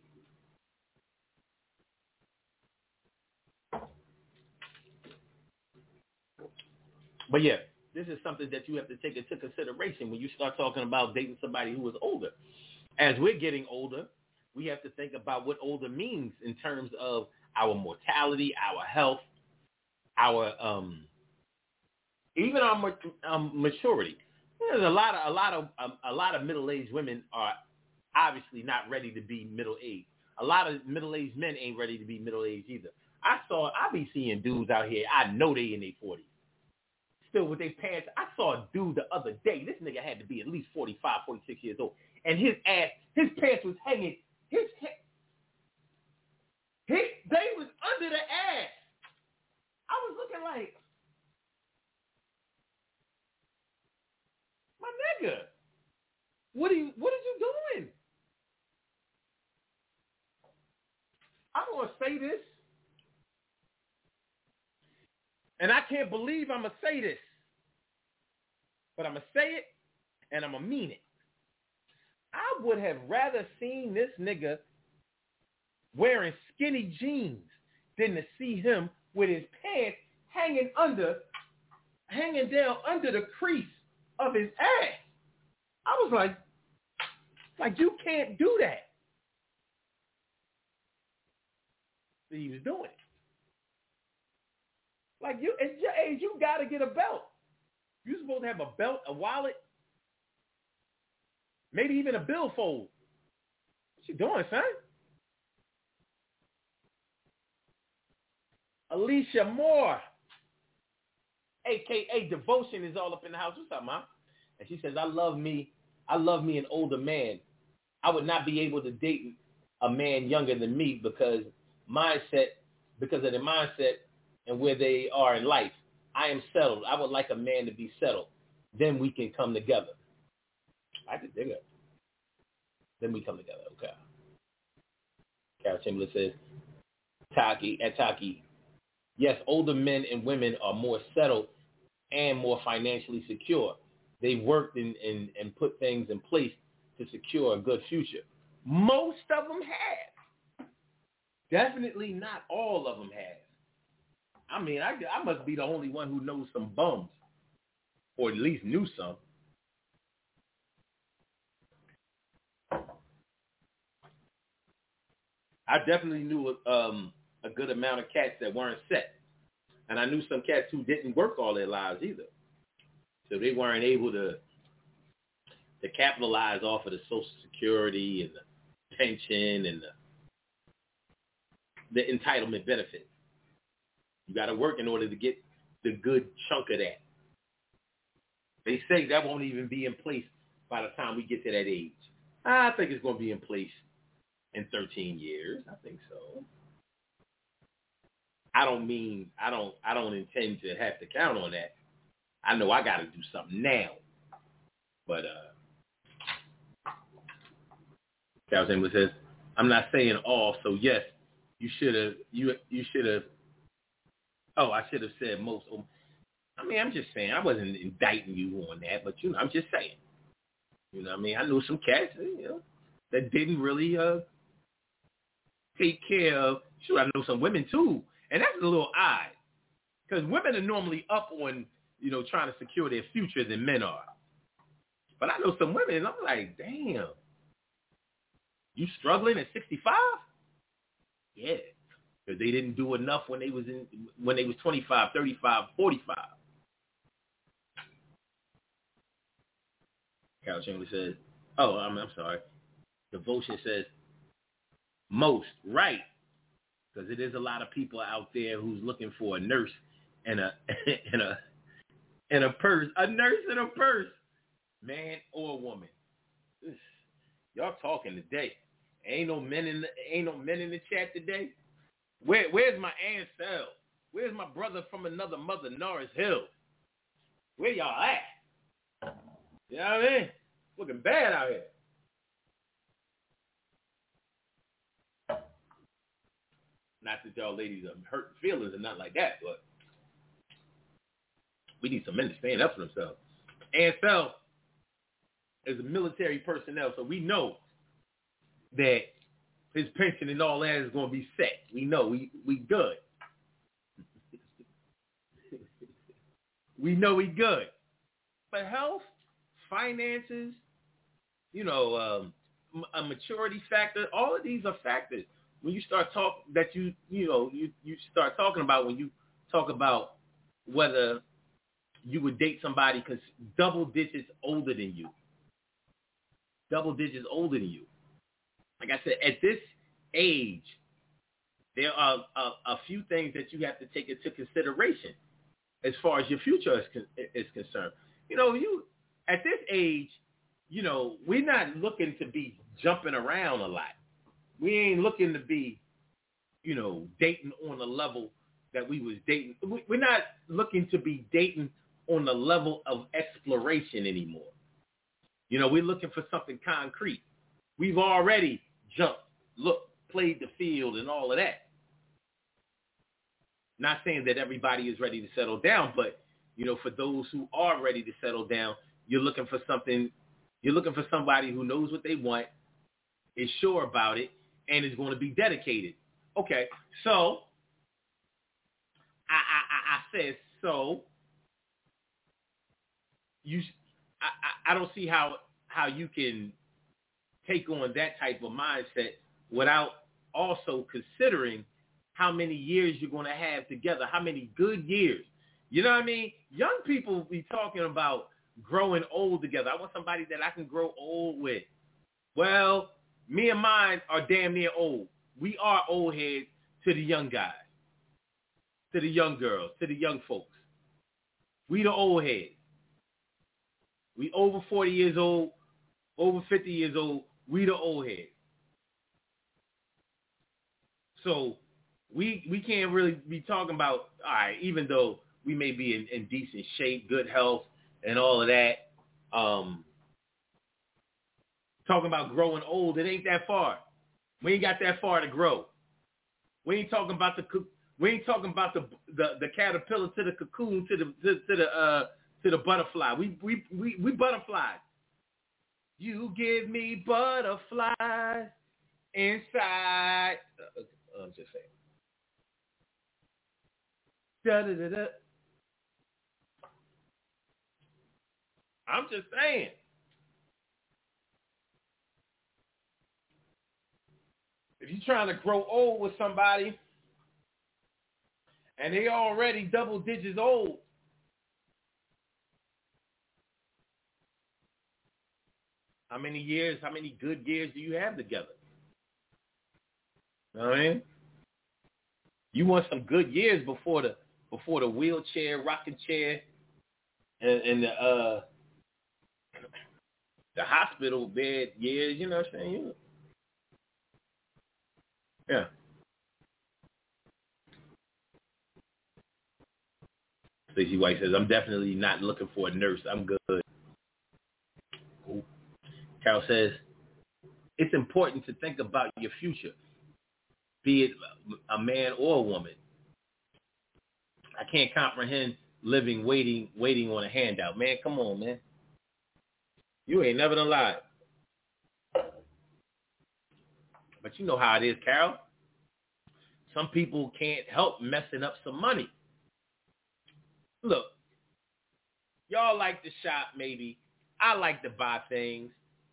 But yeah, this is something that you have to take into consideration when you start talking about dating somebody who is older. As we're getting older, we have to think about what older means in terms of our mortality, our health, our um, even our um, maturity. There's a lot of a lot of um, a lot of middle-aged women are obviously not ready to be middle-aged. A lot of middle-aged men ain't ready to be middle-aged either. I saw I be seeing dudes out here. I know they in their forties. Still with their pants. I saw a dude the other day. This nigga had to be at least forty-five, forty-six years old. And his ass, his pants was hanging. His, his, they was under the ass. I was looking like, nigga, what are you? What are you doing? I'm gonna say this, and I can't believe I'm gonna say this, but I'm gonna say it, and I'm gonna mean it. I would have rather seen this nigga wearing skinny jeans than to see him with his pants hanging under, hanging down under the crease of his ass. I was like, like you can't do that. But he was doing it. Like you, at your age, you gotta get a belt. You're supposed to have a belt, a wallet, maybe even a billfold. What you doing, son? Alicia Moore, A K A Devotion, is all up in the house. What's up, Mom? And she says, I love me. I love me an older man. I would not be able to date a man younger than me because mindset, because of their mindset and where they are in life. I am settled. I would like a man to be settled. Then we can come together. I could dig it. Then we come together. Okay. Carol Chamberlain says, Taki, at Taki, yes, older men and women are more settled and more financially secure. They've worked and, and, and put things in place to secure a good future. Most of them have. Definitely not all of them have. I mean, I, I must be the only one who knows some bums, or at least knew some. I definitely knew um, a good amount of cats that weren't set. And I knew some cats who didn't work all their lives either. So they weren't able to to capitalize off of the Social Security and the pension and the, the entitlement benefits. You got to work in order to get the good chunk of that. They say that won't even be in place by the time we get to that age. I think it's going to be in place in thirteen years. I think so. I don't mean, I don't, I don't intend to have to count on that. I know I got to do something now. But, uh, Carol Chamberlain says, I'm not saying all, so yes, you should have, you, you should have, oh, I should have said most. I mean, I'm just saying, I wasn't indicting you on that, but, you know, I'm just saying. You know what I mean? I knew some cats, you know, that didn't really uh, take care of, sure, I know some women, too. And that's a little odd, because women are normally up on, you know, trying to secure their future than men are. But I know some women, and I'm like, damn, you struggling at sixty-five? Yeah, because they didn't do enough when they was in when they was twenty-five, thirty-five, forty-five. Carol Chamberlain says, oh, I'm, I'm sorry. Devotion says, most, right. Because it is a lot of people out there who's looking for a nurse and a and a and a purse, a nurse and a purse, man or woman. Y'all talking today? Ain't no men in the ain't no men in the chat today. Where where's my Ansel? Where's my brother from another mother, Norris Hill? Where y'all at? You know what I mean? Looking bad out here. Not that y'all ladies are hurting feelings and not like that, but we need some men to stand up for themselves. Ansel is a military personnel, so we know that his pension and all that is going to be set. We know. We we good. we know we good. But health, finances, you know, um, a maturity factor, all of these are factors. When you start talk that you you know you, you start talking about when you talk about whether you would date somebody because double digits older than you, double digits older than you. Like I said, at this age, there are a, a few things that you have to take into consideration as far as your future is, is concerned. You know, you at this age, you know, we're not looking to be jumping around a lot. We ain't looking to be, you know, dating on the level that we was dating. We're not looking to be dating on the level of exploration anymore. You know, we're looking for something concrete. We've already jumped, looked, played the field and all of that. Not saying that everybody is ready to settle down, but, you know, for those who are ready to settle down, you're looking for something, you're looking for somebody who knows what they want, is sure about it, and is going to be dedicated. Okay, so I I, I said so. You, I, I don't see how how you can take on that type of mindset without also considering how many years you're going to have together, how many good years. You know what I mean? Young people be talking about growing old together. I want somebody that I can grow old with. Well, me and mine are damn near old. We are old heads to the young guys, to the young girls, to the young folks. We the old heads. We over forty years old, over fifty years old. We the old heads. So we we can't really be talking about, all right, even though we may be in, in decent shape, good health, and all of that, um, talking about growing old, it ain't that far. We ain't got that far to grow. We ain't talking about the we ain't talking about the the, the caterpillar to the cocoon to the to, to the uh, to the butterfly. We we we we butterflies. You give me butterflies inside. Uh, I'm just saying. Da, da, da, da. I'm just saying. If you're trying to grow old with somebody and they already double digits old, how many years, how many good years do you have together? You know what I mean? You want some good years before the before the wheelchair, rocking chair, and, and the uh, the hospital bed years. You know what I'm saying? Yeah. Stacey White says, "I'm definitely not looking for a nurse. I'm good." Ooh. Carol says, "It's important to think about your future, be it a man or a woman. I can't comprehend living waiting waiting on a handout." Man, come on, man. You ain't never done lied. But you know how it is, Carol. Some people can't help messing up some money. Look, y'all like to shop maybe. I like to buy things.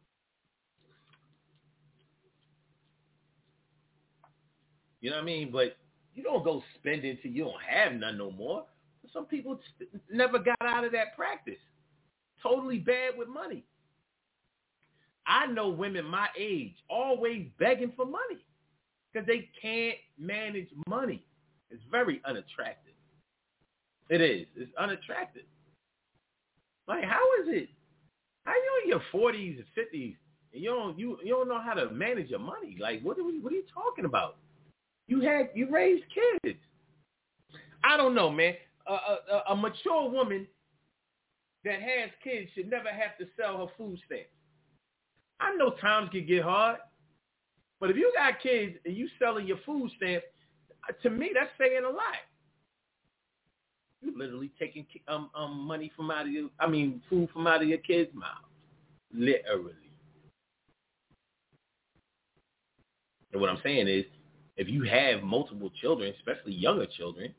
You know what I mean? But you don't go spending till you don't have none no more. Some people never got out of that practice. Totally bad with money. I know women my age always begging for money because they can't manage money. It's very unattractive. It is. It's unattractive. Like, how is it? How you in your forties and fifties and you don't you, you don't know how to manage your money? Like, what are we what are you talking about? You had you raised kids. I don't know, man. A, a, a mature woman that has kids should never have to sell her food stamps. I know times can get hard, but if you got kids and you selling your food stamps, to me that's saying a lot. You're literally taking um um money from out of your, I mean, food from out of your kids' mouth, literally. And what I'm saying is, if you have multiple children, especially younger children,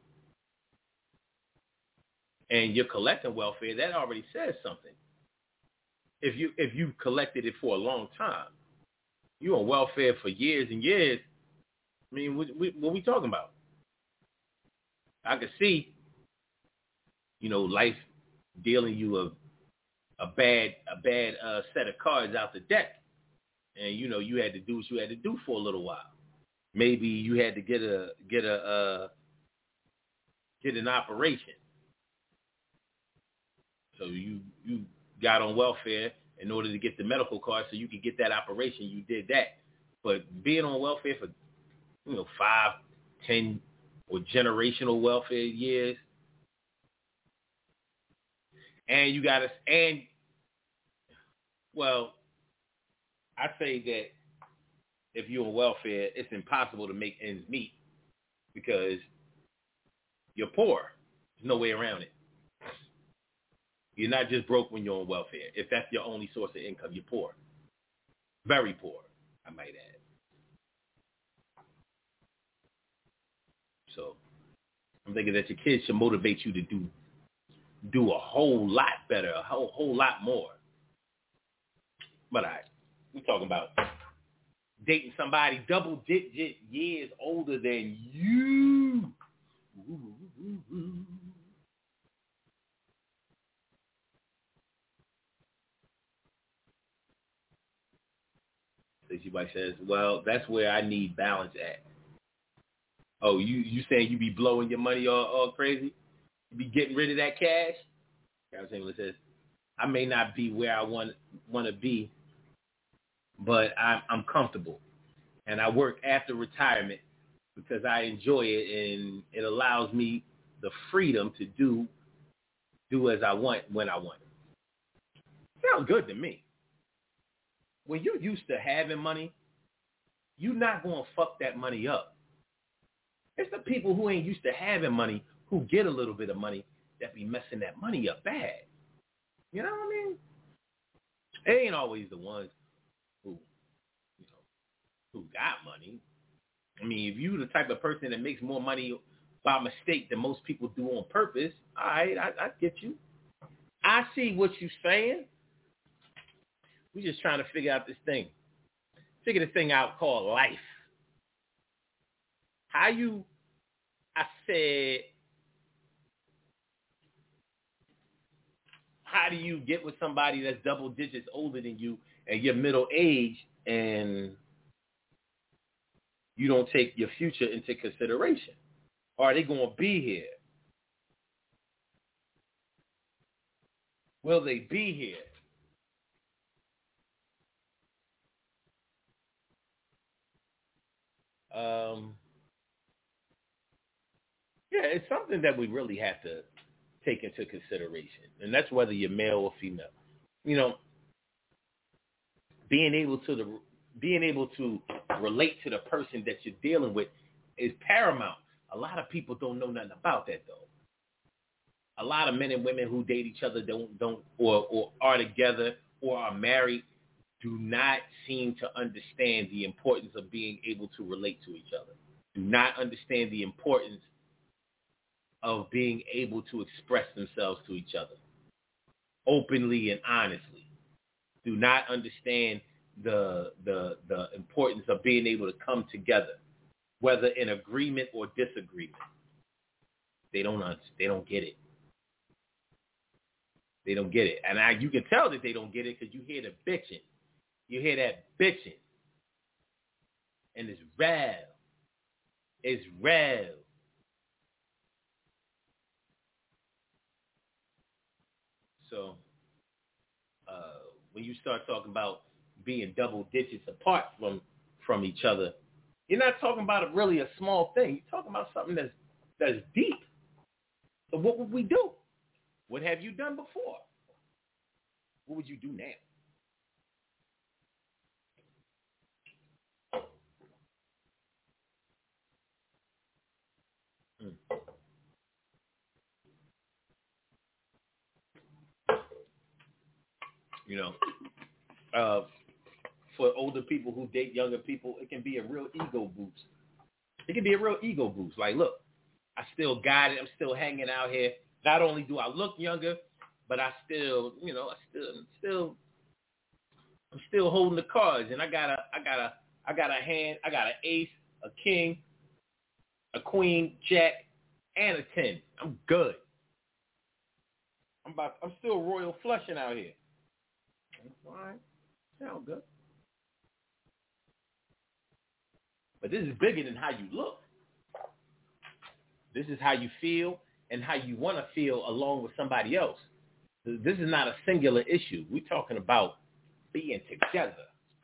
and you're collecting welfare, that already says something. If you if you collected it for a long time, you on welfare for years and years. I mean, what, what are we talking about? I could see, you know, life dealing you a a bad a bad uh, set of cards out the deck, and you know you had to do what you had to do for a little while. Maybe you had to get a get a uh, get an operation, so you you got on welfare in order to get the medical card, so you could get that operation. You did that, but being on welfare for you know five, ten, or generational welfare years, and you got to and Well, I say that if you're on welfare, it's impossible to make ends meet because you're poor. There's no way around it. You're not just broke when you're on welfare. If that's your only source of income, you're poor. Very poor, I might add. So I'm thinking that your kids should motivate you to do do a whole lot better, a whole whole lot more. But all right, we're talking about dating somebody double digit years older than you. Ooh, ooh, ooh. Somebody says, well, that's where I need balance at. Oh, you you saying you be blowing your money all, all crazy? You be getting rid of that cash? Carol Chamberlain says, I may not be where I want want to be, but I'm, I'm comfortable. And I work after retirement because I enjoy it, and it allows me the freedom to do do as I want when I want it. Sounds good to me. When you're used to having money, you're not going to fuck that money up. It's the people who ain't used to having money who get a little bit of money that be messing that money up bad. You know what I mean? It ain't always the ones who, you know, who got money. I mean, if you're the type of person that makes more money by mistake than most people do on purpose, all right, I, I get you. I see what you're saying. We're just trying to figure out this thing. Figure this thing out called life. How you, I said, how do you get with somebody that's double digits older than you and you're middle age and you don't take your future into consideration? Or are they going to be here? Will they be here? Um, yeah, it's something that we really have to take into consideration, and that's whether you're male or female. You know, being able to the being able to relate to the person that you're dealing with is paramount. A lot of people don't know nothing about that, though. A lot of men and women who date each other don't don't or or are together or are married do not seem to understand the importance of being able to relate to each other. Do not understand the importance of being able to express themselves to each other openly and honestly. Do not understand the the the importance of being able to come together, whether in agreement or disagreement. They don't understand. They don't get it. They don't get it. And I, you can tell that they don't get it because you hear the bitching. You hear that bitching. And it's real. It's real. So uh, when you start talking about being double digits apart from, from each other, you're not talking about a, really a small thing. You're talking about something that's that's deep. So what would we do? What have you done before? What would you do now? Hmm. You know, uh, for older people who date younger people, it can be a real ego boost. It can be a real ego boost. Like, look, I still got it. I'm still hanging out here. Not only do I look younger, but I still, you know, I still, still, I'm still holding the cards. And I got a, I got a, I got a hand. I got an ace, a king, a queen, jack, and a ten. I'm good. I'm about. I'm still royal flushing out here. All right, sound good. But this is bigger than how you look. This is how you feel and how you want to feel along with somebody else. This is not a singular issue. We're talking about being together.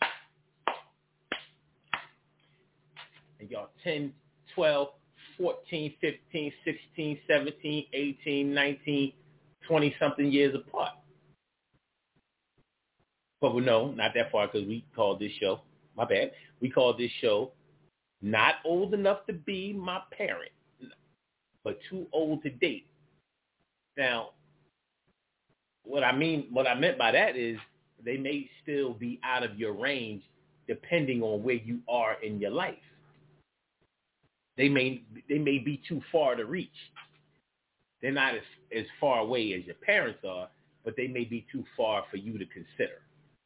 And y'all ten, twelve, fourteen, fifteen, sixteen, seventeen, eighteen, nineteen, twenty-something years apart. But we no, not that far because we called this show, my bad, we called this show Not Old Enough to Be My Parent, but Too Old to Date. Now, what I mean, what I meant by that is they may still be out of your range depending on where you are in your life. They may they may be too far to reach. They're not as, as far away as your parents are, but they may be too far for you to consider.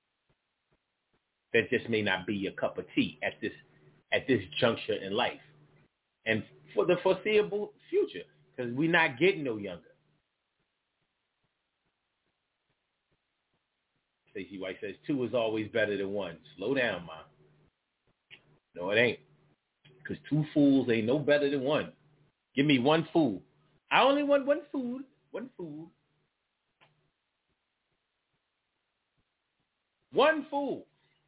That just may not be your cup of tea at this at this juncture in life. And for the foreseeable future, because we're not getting no younger. Stacey White says, two is always better than one. Slow down, Mom. No, it ain't. Because two fools ain't no better than one. Give me one fool. I only want one food. One food. One fool.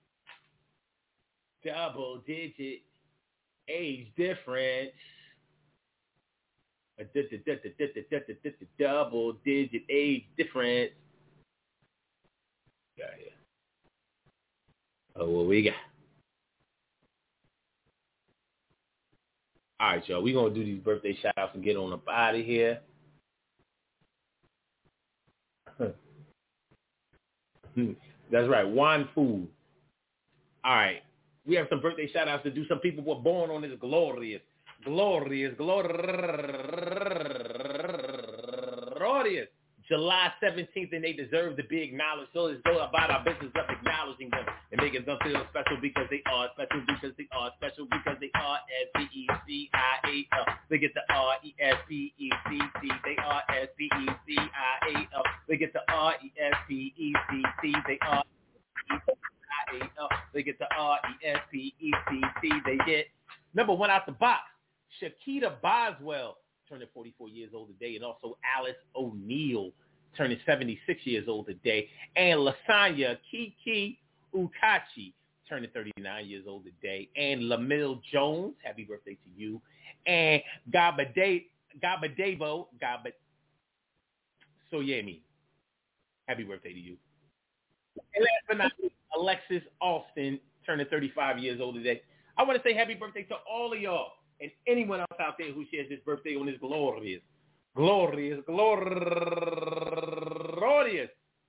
Double digit age difference. A double digit age difference. Got here. Oh, what we got? All right, y'all. We're going to do these birthday shout-outs and get on up out of here. That's right. One food. All right. We have some birthday shout-outs to do. Some people were born on this glorious, glorious, glorious July seventeenth, and they deserve to be acknowledged. So it's all about our business of acknowledging them and making them feel special because they are special, because they are special, because they are S P E C I A L. They get the R E S P E C C. They are S P E C I A L. They get the R E S P E C C. They are They get the R E S P E C C. They get number one out the box, Shakita Boswell, turning forty-four years old today, and also Alice O'Neill, turning seventy-six years old today, and Lasagna Kiki Ukachi, turning thirty-nine years old today, and Lamille Jones, happy birthday to you, and Gabade, Gabadebo, Gabad, Soyemi, happy birthday to you. And last but not least, Alexis Austin, turning thirty-five years old today. I want to say happy birthday to all of y'all and anyone else out there who shares this birthday on this glorious, glorious, glorious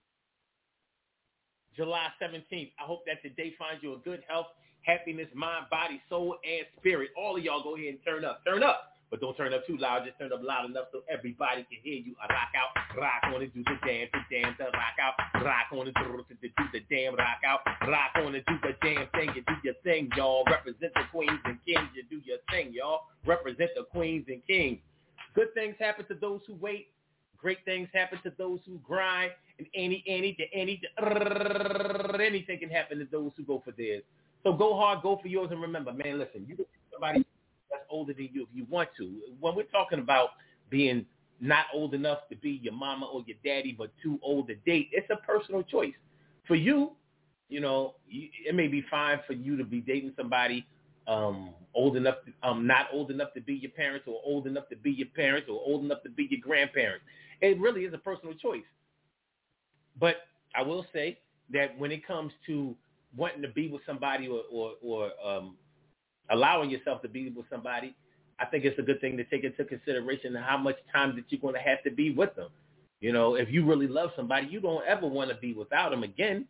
July seventeenth. I hope that today finds you a good health, happiness, mind, body, soul, and spirit. All of y'all go ahead and turn up. Turn up. But don't turn up too loud. Just turn up loud enough so everybody can hear you. I rock out, rock on it, do the damn, the damn, the rock out, rock on it, do the, do the damn, rock out, rock on it, do the damn thing. You do your thing, y'all. Represent the queens and kings. You do your thing, y'all. Represent the queens and kings. Good things happen to those who wait. Great things happen to those who grind. And any, any, to any, to, anything can happen to those who go for theirs. So go hard, go for yours, and remember, man, listen, you can be somebody that's older than you if you want to. When we're talking about being not old enough to be your mama or your daddy, but too old to date, it's a personal choice. For you, you know, you, it may be fine for you to be dating somebody um, old enough, to, um, not old enough to be your parents, or old enough to be your parents, or old enough to be your grandparents. It really is a personal choice. But I will say that when it comes to wanting to be with somebody or, or, or um, allowing yourself to be with somebody, I think it's a good thing to take into consideration how much time that you're going to have to be with them. You know, if you really love somebody, you don't ever want to be without them again.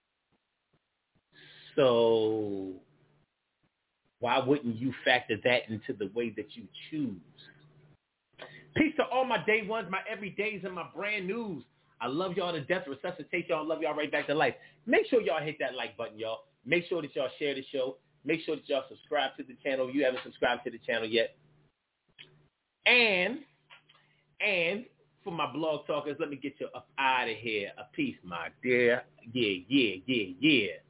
So why wouldn't you factor that into the way that you choose? Peace to all my day ones, my everydays, and my brand news. I love y'all to death, resuscitate y'all, love y'all right back to life. Make sure y'all hit that like button, y'all. Make sure that y'all share the show. Make sure that y'all subscribe to the channel if you haven't subscribed to the channel yet. And, and for my blog talkers, let me get you up out of here. A peace, my dear. Yeah, yeah, yeah, yeah.